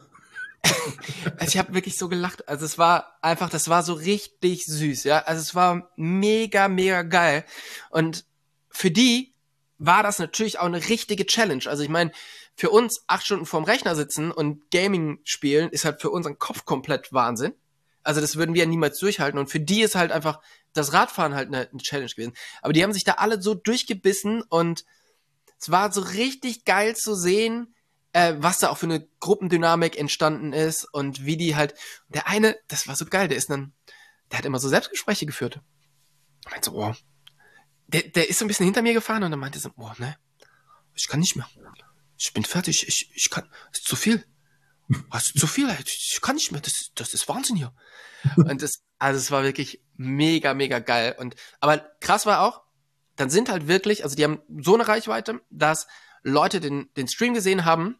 also ich habe wirklich so gelacht. Also es war einfach, das war so richtig süß, ja. Also es war mega, mega geil. Und für die war das natürlich auch eine richtige Challenge. Also ich meine, für uns acht Stunden vorm Rechner sitzen und Gaming spielen ist halt für unseren Kopf komplett Wahnsinn. Also das würden wir ja niemals durchhalten. Und für die ist halt einfach das Radfahren halt eine, eine Challenge gewesen. Aber die haben sich da alle so durchgebissen und es war so richtig geil zu sehen, äh, was da auch für eine Gruppendynamik entstanden ist und wie die halt, der eine, das war so geil, der ist dann, der hat immer so Selbstgespräche geführt. Ich meinte so, oh, der, der ist so ein bisschen hinter mir gefahren und dann meinte so, oh, ne, ich kann nicht mehr. Ich bin fertig, ich, ich kann, das ist zu viel. Das ist zu viel, ich kann nicht mehr, das, das ist Wahnsinn hier. Und das, also es war wirklich mega, mega geil. Und, aber krass war auch, dann sind halt wirklich, also die haben so eine Reichweite, dass Leute den, den Stream gesehen haben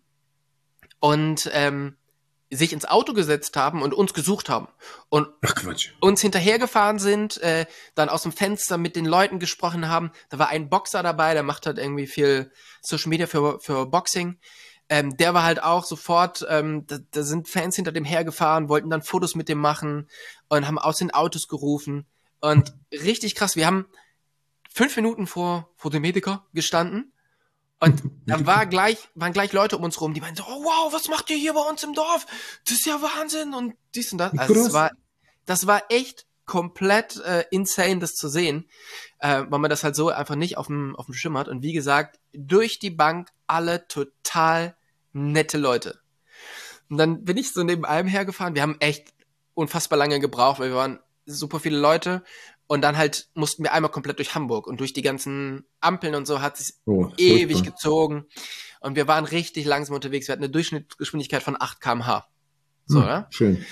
und ähm, sich ins Auto gesetzt haben und uns gesucht haben. Und Ach Quatsch. uns hinterhergefahren sind, äh, dann aus dem Fenster mit den Leuten gesprochen haben. Da war ein Boxer dabei, der macht halt irgendwie viel Social Media für, für Boxing. Ähm, der war halt auch sofort, ähm, da, da sind Fans hinter dem hergefahren, wollten dann Fotos mit dem machen und haben aus den Autos gerufen. Und richtig krass, wir haben fünf Minuten vor, vor dem Mediker gestanden und dann war gleich, waren gleich Leute um uns rum, die meinten so, oh wow, was macht ihr hier bei uns im Dorf? Das ist ja Wahnsinn und dies und das. Also es war, das war echt komplett äh, insane, das zu sehen, äh, weil man das halt so einfach nicht auf dem auf dem Schirm hat. Und wie gesagt, durch die Bank alle total nette Leute. Und dann bin ich so neben allem hergefahren. Wir haben echt unfassbar lange gebraucht, weil wir waren super viele Leute. Und dann halt mussten wir einmal komplett durch Hamburg. Und durch die ganzen Ampeln und so hat es Oh, ewig furchtbar. gezogen. Und wir waren richtig langsam unterwegs. Wir hatten eine Durchschnittsgeschwindigkeit von acht Kilometer pro Stunde. So, Hm, ja? schön.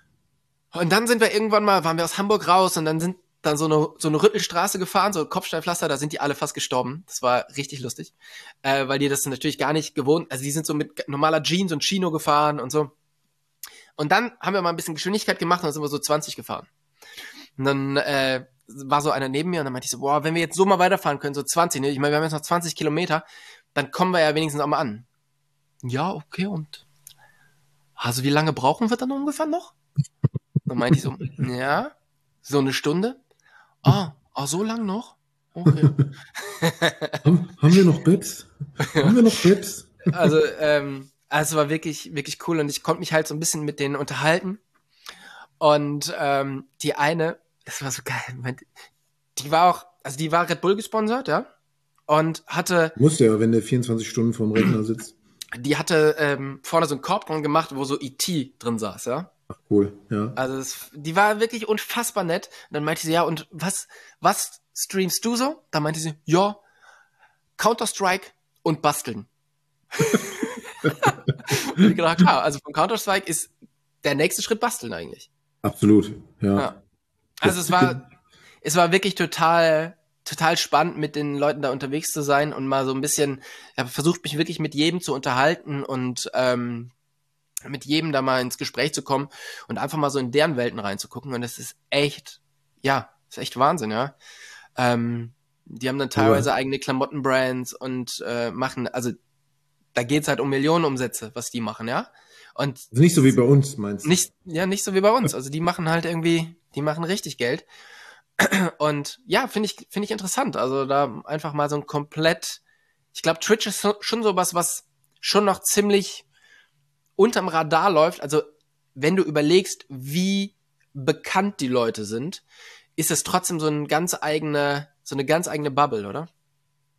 Und dann sind wir irgendwann mal, waren wir aus Hamburg raus und dann sind dann so eine, so eine Rüttelstraße gefahren, so Kopfsteinpflaster, da sind die alle fast gestorben. Das war richtig lustig, äh, weil die das natürlich gar nicht gewohnt, also die sind so mit normaler Jeans und Chino gefahren und so. Und dann haben wir mal ein bisschen Geschwindigkeit gemacht und dann sind wir so zwanzig gefahren. Und dann äh, war so einer neben mir und dann meinte ich so, boah, wenn wir jetzt so mal weiterfahren können, so zwanzig, ne? Ich meine, wir haben jetzt noch zwanzig Kilometer, dann kommen wir ja wenigstens auch mal an. Ja, okay, und also wie lange brauchen wir dann ungefähr noch? Dann meinte ich so, ja, so eine Stunde. Ah, ah so lang noch? Okay. Haben, haben wir noch Bebs? Haben wir noch Bebs? Also, ähm, also es war wirklich, wirklich cool und ich konnte mich halt so ein bisschen mit denen unterhalten. Und ähm, die eine, das war so geil, die war auch, also die war Red Bull gesponsert, ja, und hatte, Muss ja, wenn der vierundzwanzig Stunden vorm Rechner sitzt. die hatte ähm, vorne so einen Korb dran gemacht, wo so E T drin saß, ja. Ach cool, ja. Also es, die war wirklich unfassbar nett. Und dann meinte sie, ja, und was, was streamst du so? Da meinte sie, ja, Counter-Strike und Basteln. Und ich gedacht, klar, also von Counter-Strike ist der nächste Schritt Basteln eigentlich. Absolut, ja. Ja. Also es war, es war wirklich total, total spannend, mit den Leuten da unterwegs zu sein und mal so ein bisschen, ich habe versucht, mich wirklich mit jedem zu unterhalten und ähm, mit jedem da mal ins Gespräch zu kommen und einfach mal so in deren Welten reinzugucken. Und das ist echt, ja, ist echt Wahnsinn, ja. Ähm, die haben dann teilweise ja. eigene Klamottenbrands und äh, machen, also da geht's halt um Millionenumsätze, was die machen, ja. Und also nicht so wie bei uns, meinst du? nicht, ja, nicht so wie bei uns. Also die machen halt irgendwie, die machen richtig Geld. Und ja, finde ich, finde ich interessant. Also da einfach mal so ein komplett, ich glaube, Twitch ist so, schon sowas, was schon noch ziemlich unterm Radar läuft. Also wenn du überlegst, wie bekannt die Leute sind, ist es trotzdem so ein ganz eigene, so eine ganz eigene Bubble, oder?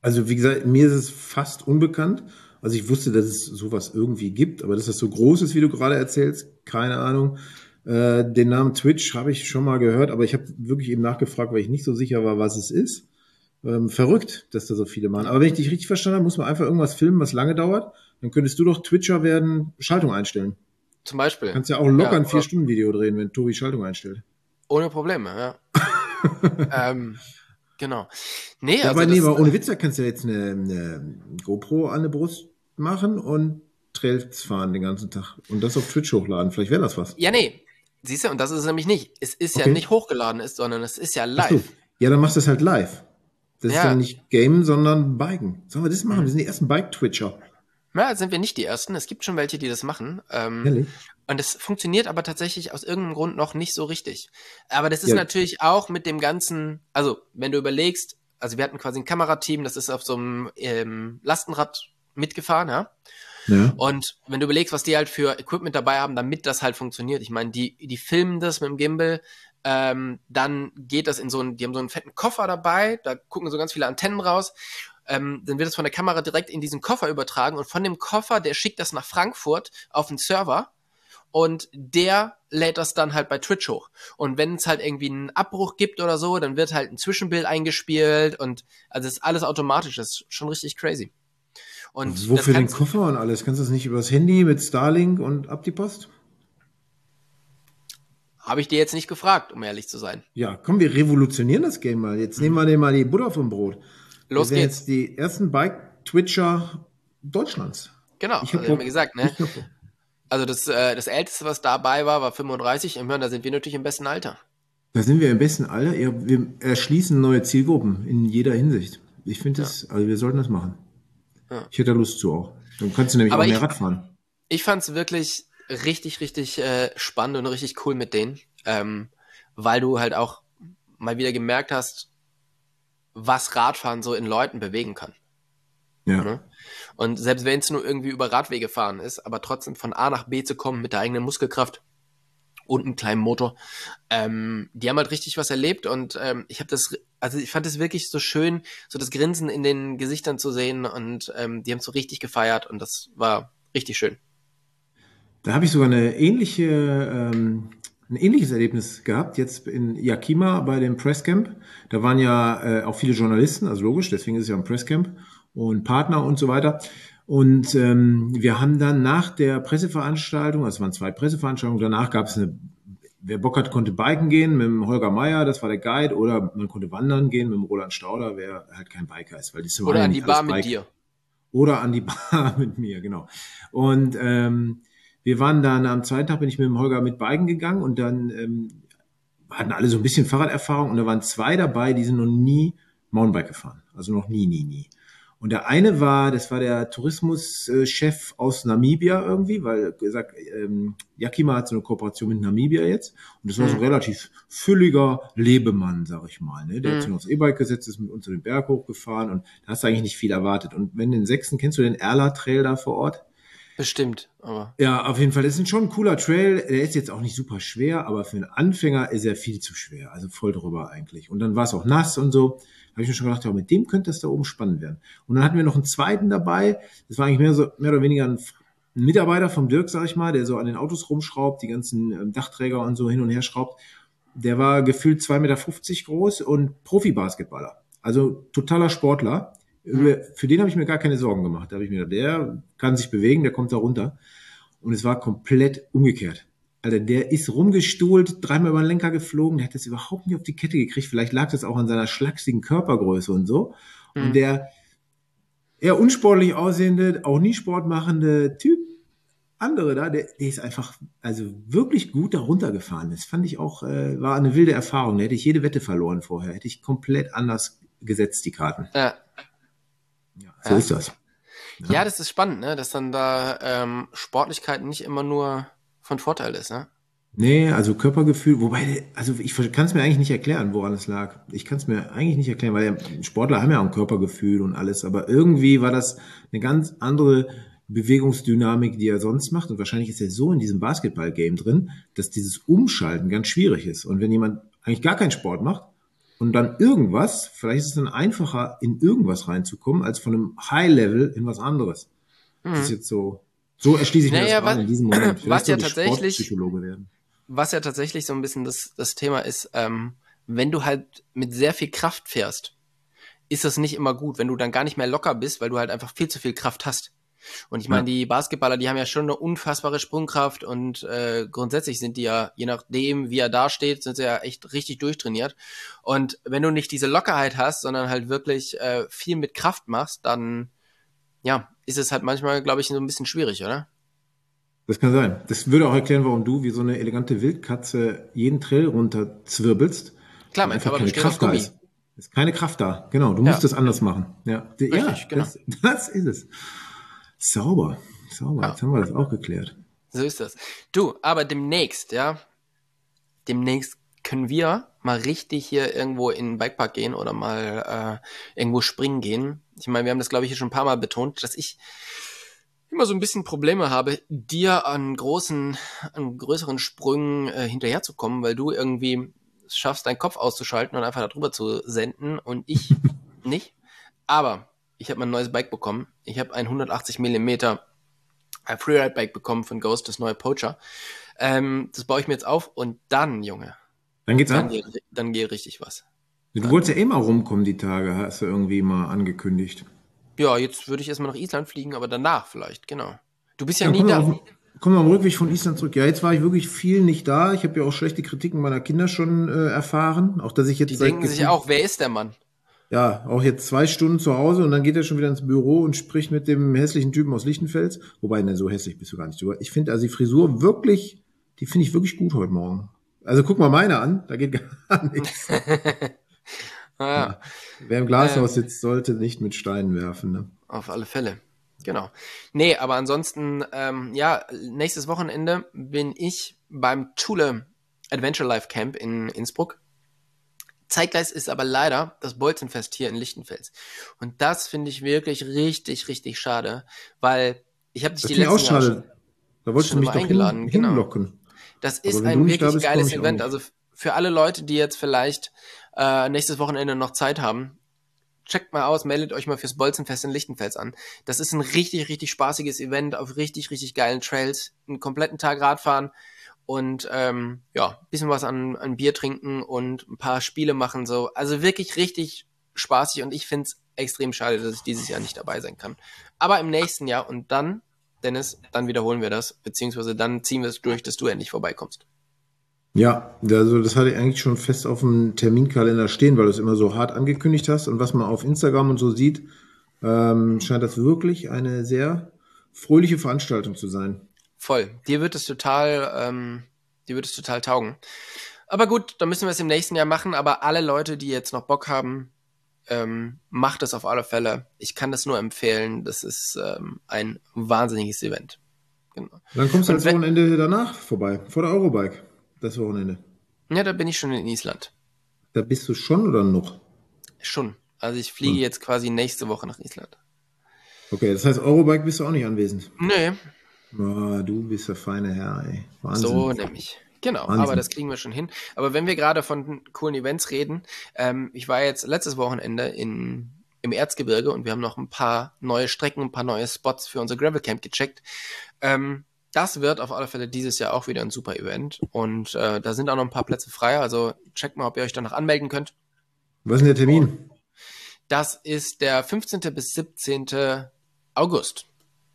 Also wie gesagt, mir ist es fast unbekannt. Also ich wusste, dass es sowas irgendwie gibt, aber dass das so groß ist, wie du gerade erzählst, keine Ahnung. Äh, den Namen Twitch habe ich schon mal gehört, aber ich habe wirklich eben nachgefragt, weil ich nicht so sicher war, was es ist. Ähm, verrückt, dass da so viele machen. Aber wenn ich dich richtig verstanden habe, muss man einfach irgendwas filmen, was lange dauert. Dann könntest du doch Twitcher werden, Schaltung einstellen. Zum Beispiel. Kannst ja auch locker Ja, ein vier-Stunden-Video drehen, wenn Tobi Schaltung einstellt. ohne Probleme, ja. ähm, genau. Nee, Ja, also aber nee, das, aber ohne Witz, da kannst du jetzt eine, eine GoPro an der Brust machen und Trails fahren den ganzen Tag und das auf Twitch hochladen. Vielleicht wäre das was. ja, nee. Siehst du, und das ist es nämlich nicht. Es ist ja Okay. nicht hochgeladen ist, sondern es ist ja Ach so. live. Ja, dann machst du es halt live. Das ist Ja. dann nicht Game, sondern Biken. Sollen wir das machen? Wir sind die ersten Bike-Twitcher. Ja, sind wir nicht die Ersten. Es gibt schon welche, die das machen. Ähm, Ehrlich? und es funktioniert aber tatsächlich aus irgendeinem Grund noch nicht so richtig. Aber das ist Ja. natürlich auch mit dem ganzen, also wenn du überlegst, also wir hatten quasi ein Kamerateam, das ist auf so einem ähm, Lastenrad mitgefahren, ja. Ja. Und wenn du überlegst, was die halt für Equipment dabei haben, damit das halt funktioniert. Ich meine, die, die filmen das mit dem Gimbal, ähm, dann geht das in so einen, die haben so einen fetten Koffer dabei, da gucken so ganz viele Antennen raus. Ähm, dann wird das von der Kamera direkt in diesen Koffer übertragen und von dem Koffer, der schickt das nach Frankfurt auf den Server und der lädt das dann halt bei Twitch hoch. Und wenn es halt irgendwie einen Abbruch gibt oder so, dann wird halt ein Zwischenbild eingespielt und also es ist alles automatisch, das ist schon richtig crazy. Und Wofür das den kannst- Koffer und alles? Kannst du das nicht übers Handy mit Starlink und ab die Post? Habe ich dir jetzt nicht gefragt, um ehrlich zu sein. Ja, komm, wir revolutionieren das Game mal. Jetzt nehmen wir dir mal die Butter vom Brot. Los wir sind geht's. jetzt die ersten Bike-Twitcher Deutschlands. Genau, Ich also hab haben Bock. wir gesagt, ne? Ich hab Bock. Also das, äh, das Älteste, was dabei war, war fünfunddreißig. Ich meine, da sind wir natürlich im besten Alter. Da sind wir im besten Alter. Ja, wir erschließen neue Zielgruppen in jeder Hinsicht. Ich finde das, also wir sollten das machen. Ja. Ich hätte da Lust zu auch. Dann kannst du nämlich Aber auch mehr ich- Rad fahren. Ich fand's wirklich richtig, richtig äh, spannend und richtig cool mit denen, ähm, weil du halt auch mal wieder gemerkt hast, was Radfahren so in Leuten bewegen kann. Ja. Ne? Und selbst wenn es nur irgendwie über Radwege fahren ist, aber trotzdem von A nach B zu kommen mit der eigenen Muskelkraft und einem kleinen Motor, ähm, die haben halt richtig was erlebt und ähm, ich habe das, also ich fand es wirklich so schön, so das Grinsen in den Gesichtern zu sehen und ähm, die haben so richtig gefeiert und das war richtig schön. Da habe ich sogar eine ähnliche, ähm, ein ähnliches Erlebnis gehabt, jetzt in Yakima bei dem Presscamp. Da waren ja äh, auch viele Journalisten, also logisch, deswegen ist es ja ein Presscamp und Partner und so weiter. Und ähm, wir haben dann nach der Presseveranstaltung, also es waren zwei Presseveranstaltungen, danach gab es eine, wer Bock hat, konnte biken gehen mit dem Holger Meier, das war der Guide, oder man konnte wandern gehen mit dem Roland Stauder, wer halt kein Biker ist, weil die waren Oder ja an nicht die Bar alles mit Biker. dir. Oder an die Bar mit mir, genau. Und ähm, wir waren dann am zweiten Tag, bin ich mit dem Holger mit Biken gegangen und dann ähm, hatten alle so ein bisschen Fahrraderfahrung und da waren zwei dabei, die sind noch nie Mountainbike gefahren. Also noch nie, nie, nie. Und der eine war, das war der Tourismuschef aus Namibia irgendwie, weil gesagt, ähm, Yakima hat so eine Kooperation mit Namibia jetzt. Und das war so ein Mhm. relativ fülliger Lebemann, sag ich mal. Ne? Der Mhm. hat sich noch aufs E-Bike gesetzt, ist mit uns den Berg hochgefahren und da hast du eigentlich nicht viel erwartet. Und wenn den sechsten, kennst du den Erla Trail da vor Ort? Bestimmt, aber Ja, auf jeden Fall. Das ist schon ein cooler Trail. Der ist jetzt auch nicht super schwer, aber für einen Anfänger ist er viel zu schwer. Also voll drüber eigentlich. Und dann war es auch nass und so. Da habe ich mir schon gedacht, ja, mit dem könnte das da oben spannend werden. Und dann hatten wir noch einen zweiten dabei. Das war eigentlich mehr so, mehr oder weniger ein, ein Mitarbeiter vom Dirk, sag ich mal, der so an den Autos rumschraubt, die ganzen ähm, Dachträger und so hin und her schraubt. Der war gefühlt zwei Meter fünfzig groß und Profi-Basketballer. Also totaler Sportler. Über, für den habe ich mir gar keine Sorgen gemacht. Da habe ich mir gedacht, der kann sich bewegen, der kommt da runter. Und es war komplett umgekehrt. Alter, der ist rumgestuhlt, dreimal über den Lenker geflogen, der hat das überhaupt nicht auf die Kette gekriegt. Vielleicht lag das auch an seiner schlachsigen Körpergröße und so. Mhm. Und der eher unsportlich aussehende, auch nie Sport machende Typ, andere da, der, der ist einfach, also wirklich gut da runtergefahren. Das fand ich auch, äh, war eine wilde Erfahrung. Da hätte ich jede Wette verloren vorher. Hätte ich komplett anders gesetzt, die Karten. ja. Ja, so Ja. ist das. Ja, das ist spannend, ne? Dass dann da ähm, Sportlichkeit nicht immer nur von Vorteil ist, ne? Nee, also Körpergefühl, wobei, also ich kann es mir eigentlich nicht erklären, woran es lag. Ich kann es mir eigentlich nicht erklären, weil Sportler haben ja auch ein Körpergefühl und alles, aber irgendwie war das eine ganz andere Bewegungsdynamik, die er sonst macht. Und wahrscheinlich ist er so in diesem Basketball-Game drin, dass dieses Umschalten ganz schwierig ist. Und wenn jemand eigentlich gar keinen Sport macht, und dann irgendwas, vielleicht ist es dann einfacher, in irgendwas reinzukommen, als von einem High-Level in was anderes. Mhm. Das ist jetzt so, so erschließe ich mir naja, das gerade in diesem Moment. Vielleicht was ja tatsächlich, Sportpsychologe werden. Was ja tatsächlich so ein bisschen das, das Thema ist, ähm, wenn du halt mit sehr viel Kraft fährst, ist das nicht immer gut, wenn du dann gar nicht mehr locker bist, weil du halt einfach viel zu viel Kraft hast. Und ich meine, ja. die Basketballer, die haben ja schon eine unfassbare Sprungkraft und äh, grundsätzlich sind die ja, je nachdem, wie er da steht, sind sie ja echt richtig durchtrainiert. Und wenn du nicht diese Lockerheit hast, sondern halt wirklich äh, viel mit Kraft machst, dann ja, ist es halt manchmal, glaube ich, so ein bisschen schwierig, oder? Das kann sein. Das würde auch erklären, warum du wie so eine elegante Wildkatze jeden Trail runter zwirbelst. Klar, mein Körper besteht aus Gummi. Ist. ist keine Kraft da. Genau, du musst ja. das anders machen. Ja, Richtig, ja genau. das, das ist es. Sauber, sauber. Ja. Jetzt haben wir das auch geklärt. So ist das. Du, aber demnächst, ja, demnächst können wir mal richtig hier irgendwo in den Bikepark gehen oder mal äh, irgendwo springen gehen. Ich meine, wir haben das, glaube ich, hier schon ein paar Mal betont, dass ich immer so ein bisschen Probleme habe, dir an großen, an größeren Sprüngen äh, hinterherzukommen, weil du irgendwie es schaffst, deinen Kopf auszuschalten und einfach darüber zu senden und ich nicht. Aber ich habe mein neues Bike bekommen. Ich habe ein hundertachtzig Millimeter Freeride-Bike bekommen von Ghost, das neue Poacher. Ähm, das baue ich mir jetzt auf und dann, Junge, dann geht's dann ab. Geht, dann geht richtig was. Du dann, wolltest ja eh mal rumkommen die Tage, hast du irgendwie mal angekündigt. Ja, jetzt würde ich erstmal nach Island fliegen, aber danach vielleicht, genau. Du bist ja, ja nie da. Auf, kommen wir am Rückweg von Island zurück. Ja, jetzt war ich wirklich viel nicht da. Ich habe ja auch schlechte Kritiken meiner Kinder schon äh, erfahren. Auch dass ich jetzt Die denken sich auch, wer ist der Mann? Ja, auch jetzt zwei Stunden zu Hause und dann geht er schon wieder ins Büro und spricht mit dem hässlichen Typen aus Lichtenfels. Wobei, ne, so hässlich bist du gar nicht. Ich finde also die Frisur wirklich, die finde ich wirklich gut heute Morgen. Also guck mal meine an, da geht gar nichts. ah, ja. Wer im Glashaus ähm, sitzt, sollte nicht mit Steinen werfen. Ne? Auf alle Fälle, genau. Nee, aber ansonsten, ähm, ja, nächstes Wochenende bin ich beim Thule Adventure Life Camp in Innsbruck. Zeitgleich ist aber leider das Bolzenfest hier in Lichtenfels. Und das finde ich wirklich richtig, richtig schade, weil ich habe dich das die letzten auch schade. Jahre da wolltest du mich doch eingeladen. Hin, genau. hinlocken. Das ist ein wirklich bist, geiles Event. Also für alle Leute, die jetzt vielleicht äh, nächstes Wochenende noch Zeit haben, checkt mal aus, meldet euch mal fürs Bolzenfest in Lichtenfels an. Das ist ein richtig, richtig spaßiges Event auf richtig, richtig geilen Trails. Einen kompletten Tag Radfahren. Und ähm, ja, ein bisschen was an, an Bier trinken und ein paar Spiele machen. So. Also wirklich richtig spaßig und ich finde es extrem schade, dass ich dieses Jahr nicht dabei sein kann. Aber im nächsten Jahr und dann, Dennis, dann wiederholen wir das, beziehungsweise dann ziehen wir es durch, dass du endlich vorbeikommst. Ja, also das hatte ich eigentlich schon fest auf dem Terminkalender stehen, weil du es immer so hart angekündigt hast. Und was man auf Instagram und so sieht, ähm, scheint das wirklich eine sehr fröhliche Veranstaltung zu sein. Voll. Dir wird es total, ähm, dir wird es total taugen. Aber gut, dann müssen wir es im nächsten Jahr machen. Aber alle Leute, die jetzt noch Bock haben, ähm, macht es auf alle Fälle. Ich kann das nur empfehlen. Das ist ähm, ein wahnsinniges Event. Genau. Dann kommst du das Wochenende danach vorbei, vor der Eurobike. Das Wochenende. Ja, da bin ich schon in Island. Da bist du schon oder noch? Schon. Also ich fliege hm. jetzt quasi nächste Woche nach Island. Okay, das heißt, Eurobike bist du auch nicht anwesend? Nee. Oh, du bist der feine Herr, ey. Wahnsinn. So nämlich. Genau, Wahnsinn. Aber das kriegen wir schon hin. Aber wenn wir gerade von coolen Events reden, ähm, ich war jetzt letztes Wochenende in, im Erzgebirge und wir haben noch ein paar neue Strecken, ein paar neue Spots für unser Gravel Camp gecheckt. Ähm, das wird auf alle Fälle dieses Jahr auch wieder ein super Event und äh, da sind auch noch ein paar Plätze frei, also checkt mal, ob ihr euch danach anmelden könnt. Was ist denn der Termin? Und das ist der fünfzehnten bis siebzehnten August.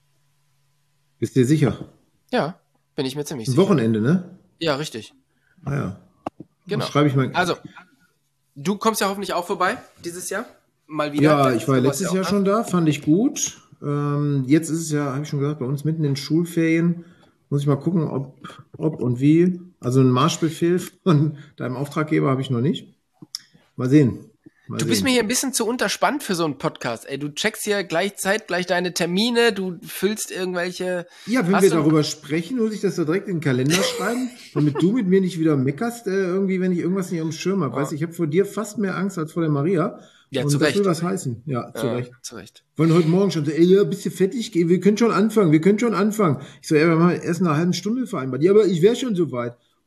Bist du dir sicher? Ja, bin ich mir ziemlich ein sicher. Wochenende, ne? Ja, richtig. Ah ja. Genau. Schreibe ich mal. Also, du kommst ja hoffentlich auch vorbei dieses Jahr. Mal wieder. Ja, ich war ja letztes Jahr schon da, fand ich gut. Ähm, jetzt ist es ja, habe ich schon gesagt, bei uns mitten in den Schulferien. Muss ich mal gucken, ob, ob und wie. Also einen Marschbefehl von deinem Auftraggeber habe ich noch nicht. Mal sehen. Mal du sehen. bist mir hier ein bisschen zu unterspannt für so einen Podcast. Ey, du checkst hier gleichzeitig gleich deine Termine, du füllst irgendwelche... Ja, wenn wir darüber sprechen, muss ich das da direkt in den Kalender schreiben, damit du mit mir nicht wieder meckerst, äh, irgendwie, wenn ich irgendwas nicht auf dem Schirm habe. Oh. Weißt du, ich habe vor dir fast mehr Angst als vor der Maria. Ja, und zu das Recht. will was heißen. Ja, zu ja, Recht. Zu Recht. Wollen heute Morgen schon so, ey, ja, bist du fertig? Wir können schon anfangen, wir können schon anfangen. Ich so, ja, wir machen erst nach einer halben Stunde vereinbart. Ja, aber ich wäre schon soweit.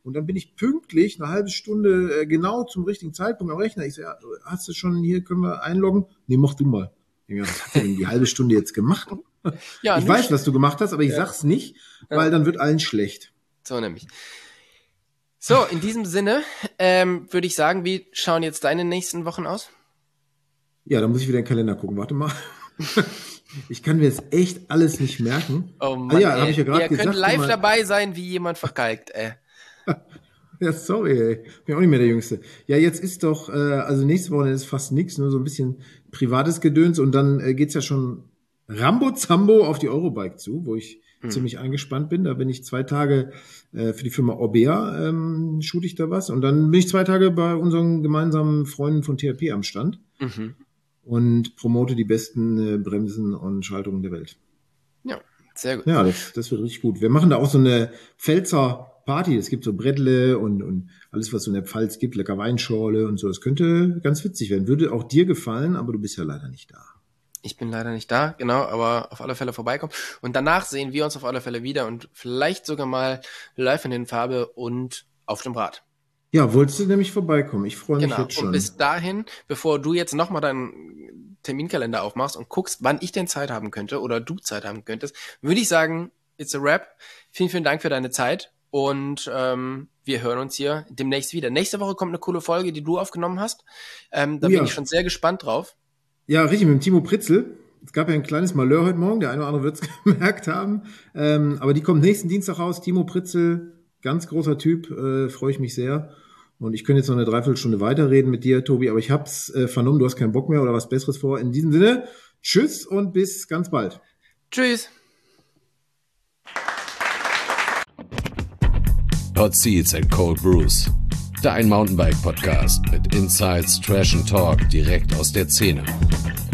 Und dann bin ich pünktlich eine halbe Stunde äh, genau zum richtigen Zeitpunkt am Rechner. Ich so, ja, hast du schon, hier können wir einloggen? Nee, mach du mal. Ich denke, was hast du denn die halbe Stunde jetzt gemacht? Ja, ich nicht. weiß, was du gemacht hast, aber ich ja. sag's nicht, weil ja. dann wird allen schlecht. So nämlich. So, in diesem Sinne ähm, würde ich sagen, wie schauen jetzt deine nächsten Wochen aus? Ja, da muss ich wieder in den Kalender gucken. Warte mal. Ich kann mir jetzt echt alles nicht merken. Oh Mann, ah, ja, ey, hab ich ja ihr gesagt, könnt live mal... dabei sein, wie jemand verkalkt, ey. Ja, sorry, ey. Bin auch nicht mehr der Jüngste. Ja, jetzt ist doch, äh, also nächste Woche ist fast nichts, nur so ein bisschen privates Gedöns und dann äh, geht's ja schon Rambo-Zambo auf die Eurobike zu, wo ich hm. ziemlich eingespannt bin. Da bin ich zwei Tage äh, für die Firma Orbea, ähm, shoot ich da was. Und dann bin ich zwei Tage bei unseren gemeinsamen Freunden von T H P am Stand mhm. und promote die besten äh, Bremsen und Schaltungen der Welt. Ja, sehr gut. Ja, das, das wird richtig gut. Wir machen da auch so eine Pfälzer Party. Es gibt so Brettle und, und alles, was so in der Pfalz gibt, lecker Weinschorle und so. Das könnte ganz witzig werden. Würde auch dir gefallen, aber du bist ja leider nicht da. Ich bin leider nicht da, genau, aber auf alle Fälle vorbeikommen. Und danach sehen wir uns auf alle Fälle wieder und vielleicht sogar mal live in den Farbe und auf dem Rad. Ja, wolltest du nämlich vorbeikommen. Ich freue mich genau. jetzt schon. Und bis dahin, bevor du jetzt nochmal deinen Terminkalender aufmachst und guckst, wann ich denn Zeit haben könnte oder du Zeit haben könntest, würde ich sagen, it's a wrap. Vielen, vielen Dank für deine Zeit. Und ähm, wir hören uns hier demnächst wieder. Nächste Woche kommt eine coole Folge, die du aufgenommen hast. Ähm, da oh, bin ja. ich schon sehr gespannt drauf. Ja, richtig, mit dem Timo Pritzel. Es gab ja ein kleines Malheur heute Morgen, der eine oder andere wird es gemerkt haben. Ähm, aber die kommt nächsten Dienstag raus. Timo Pritzel, ganz großer Typ, äh, freue ich mich sehr. Und ich könnte jetzt noch eine Dreiviertelstunde weiterreden mit dir, Tobi, aber ich hab's äh, vernommen, du hast keinen Bock mehr oder was Besseres vor. In diesem Sinne, tschüss und bis ganz bald. Tschüss. Hot Seats and Cold Brews. Dein Mountainbike-Podcast mit Insights, Trash and Talk direkt aus der Szene.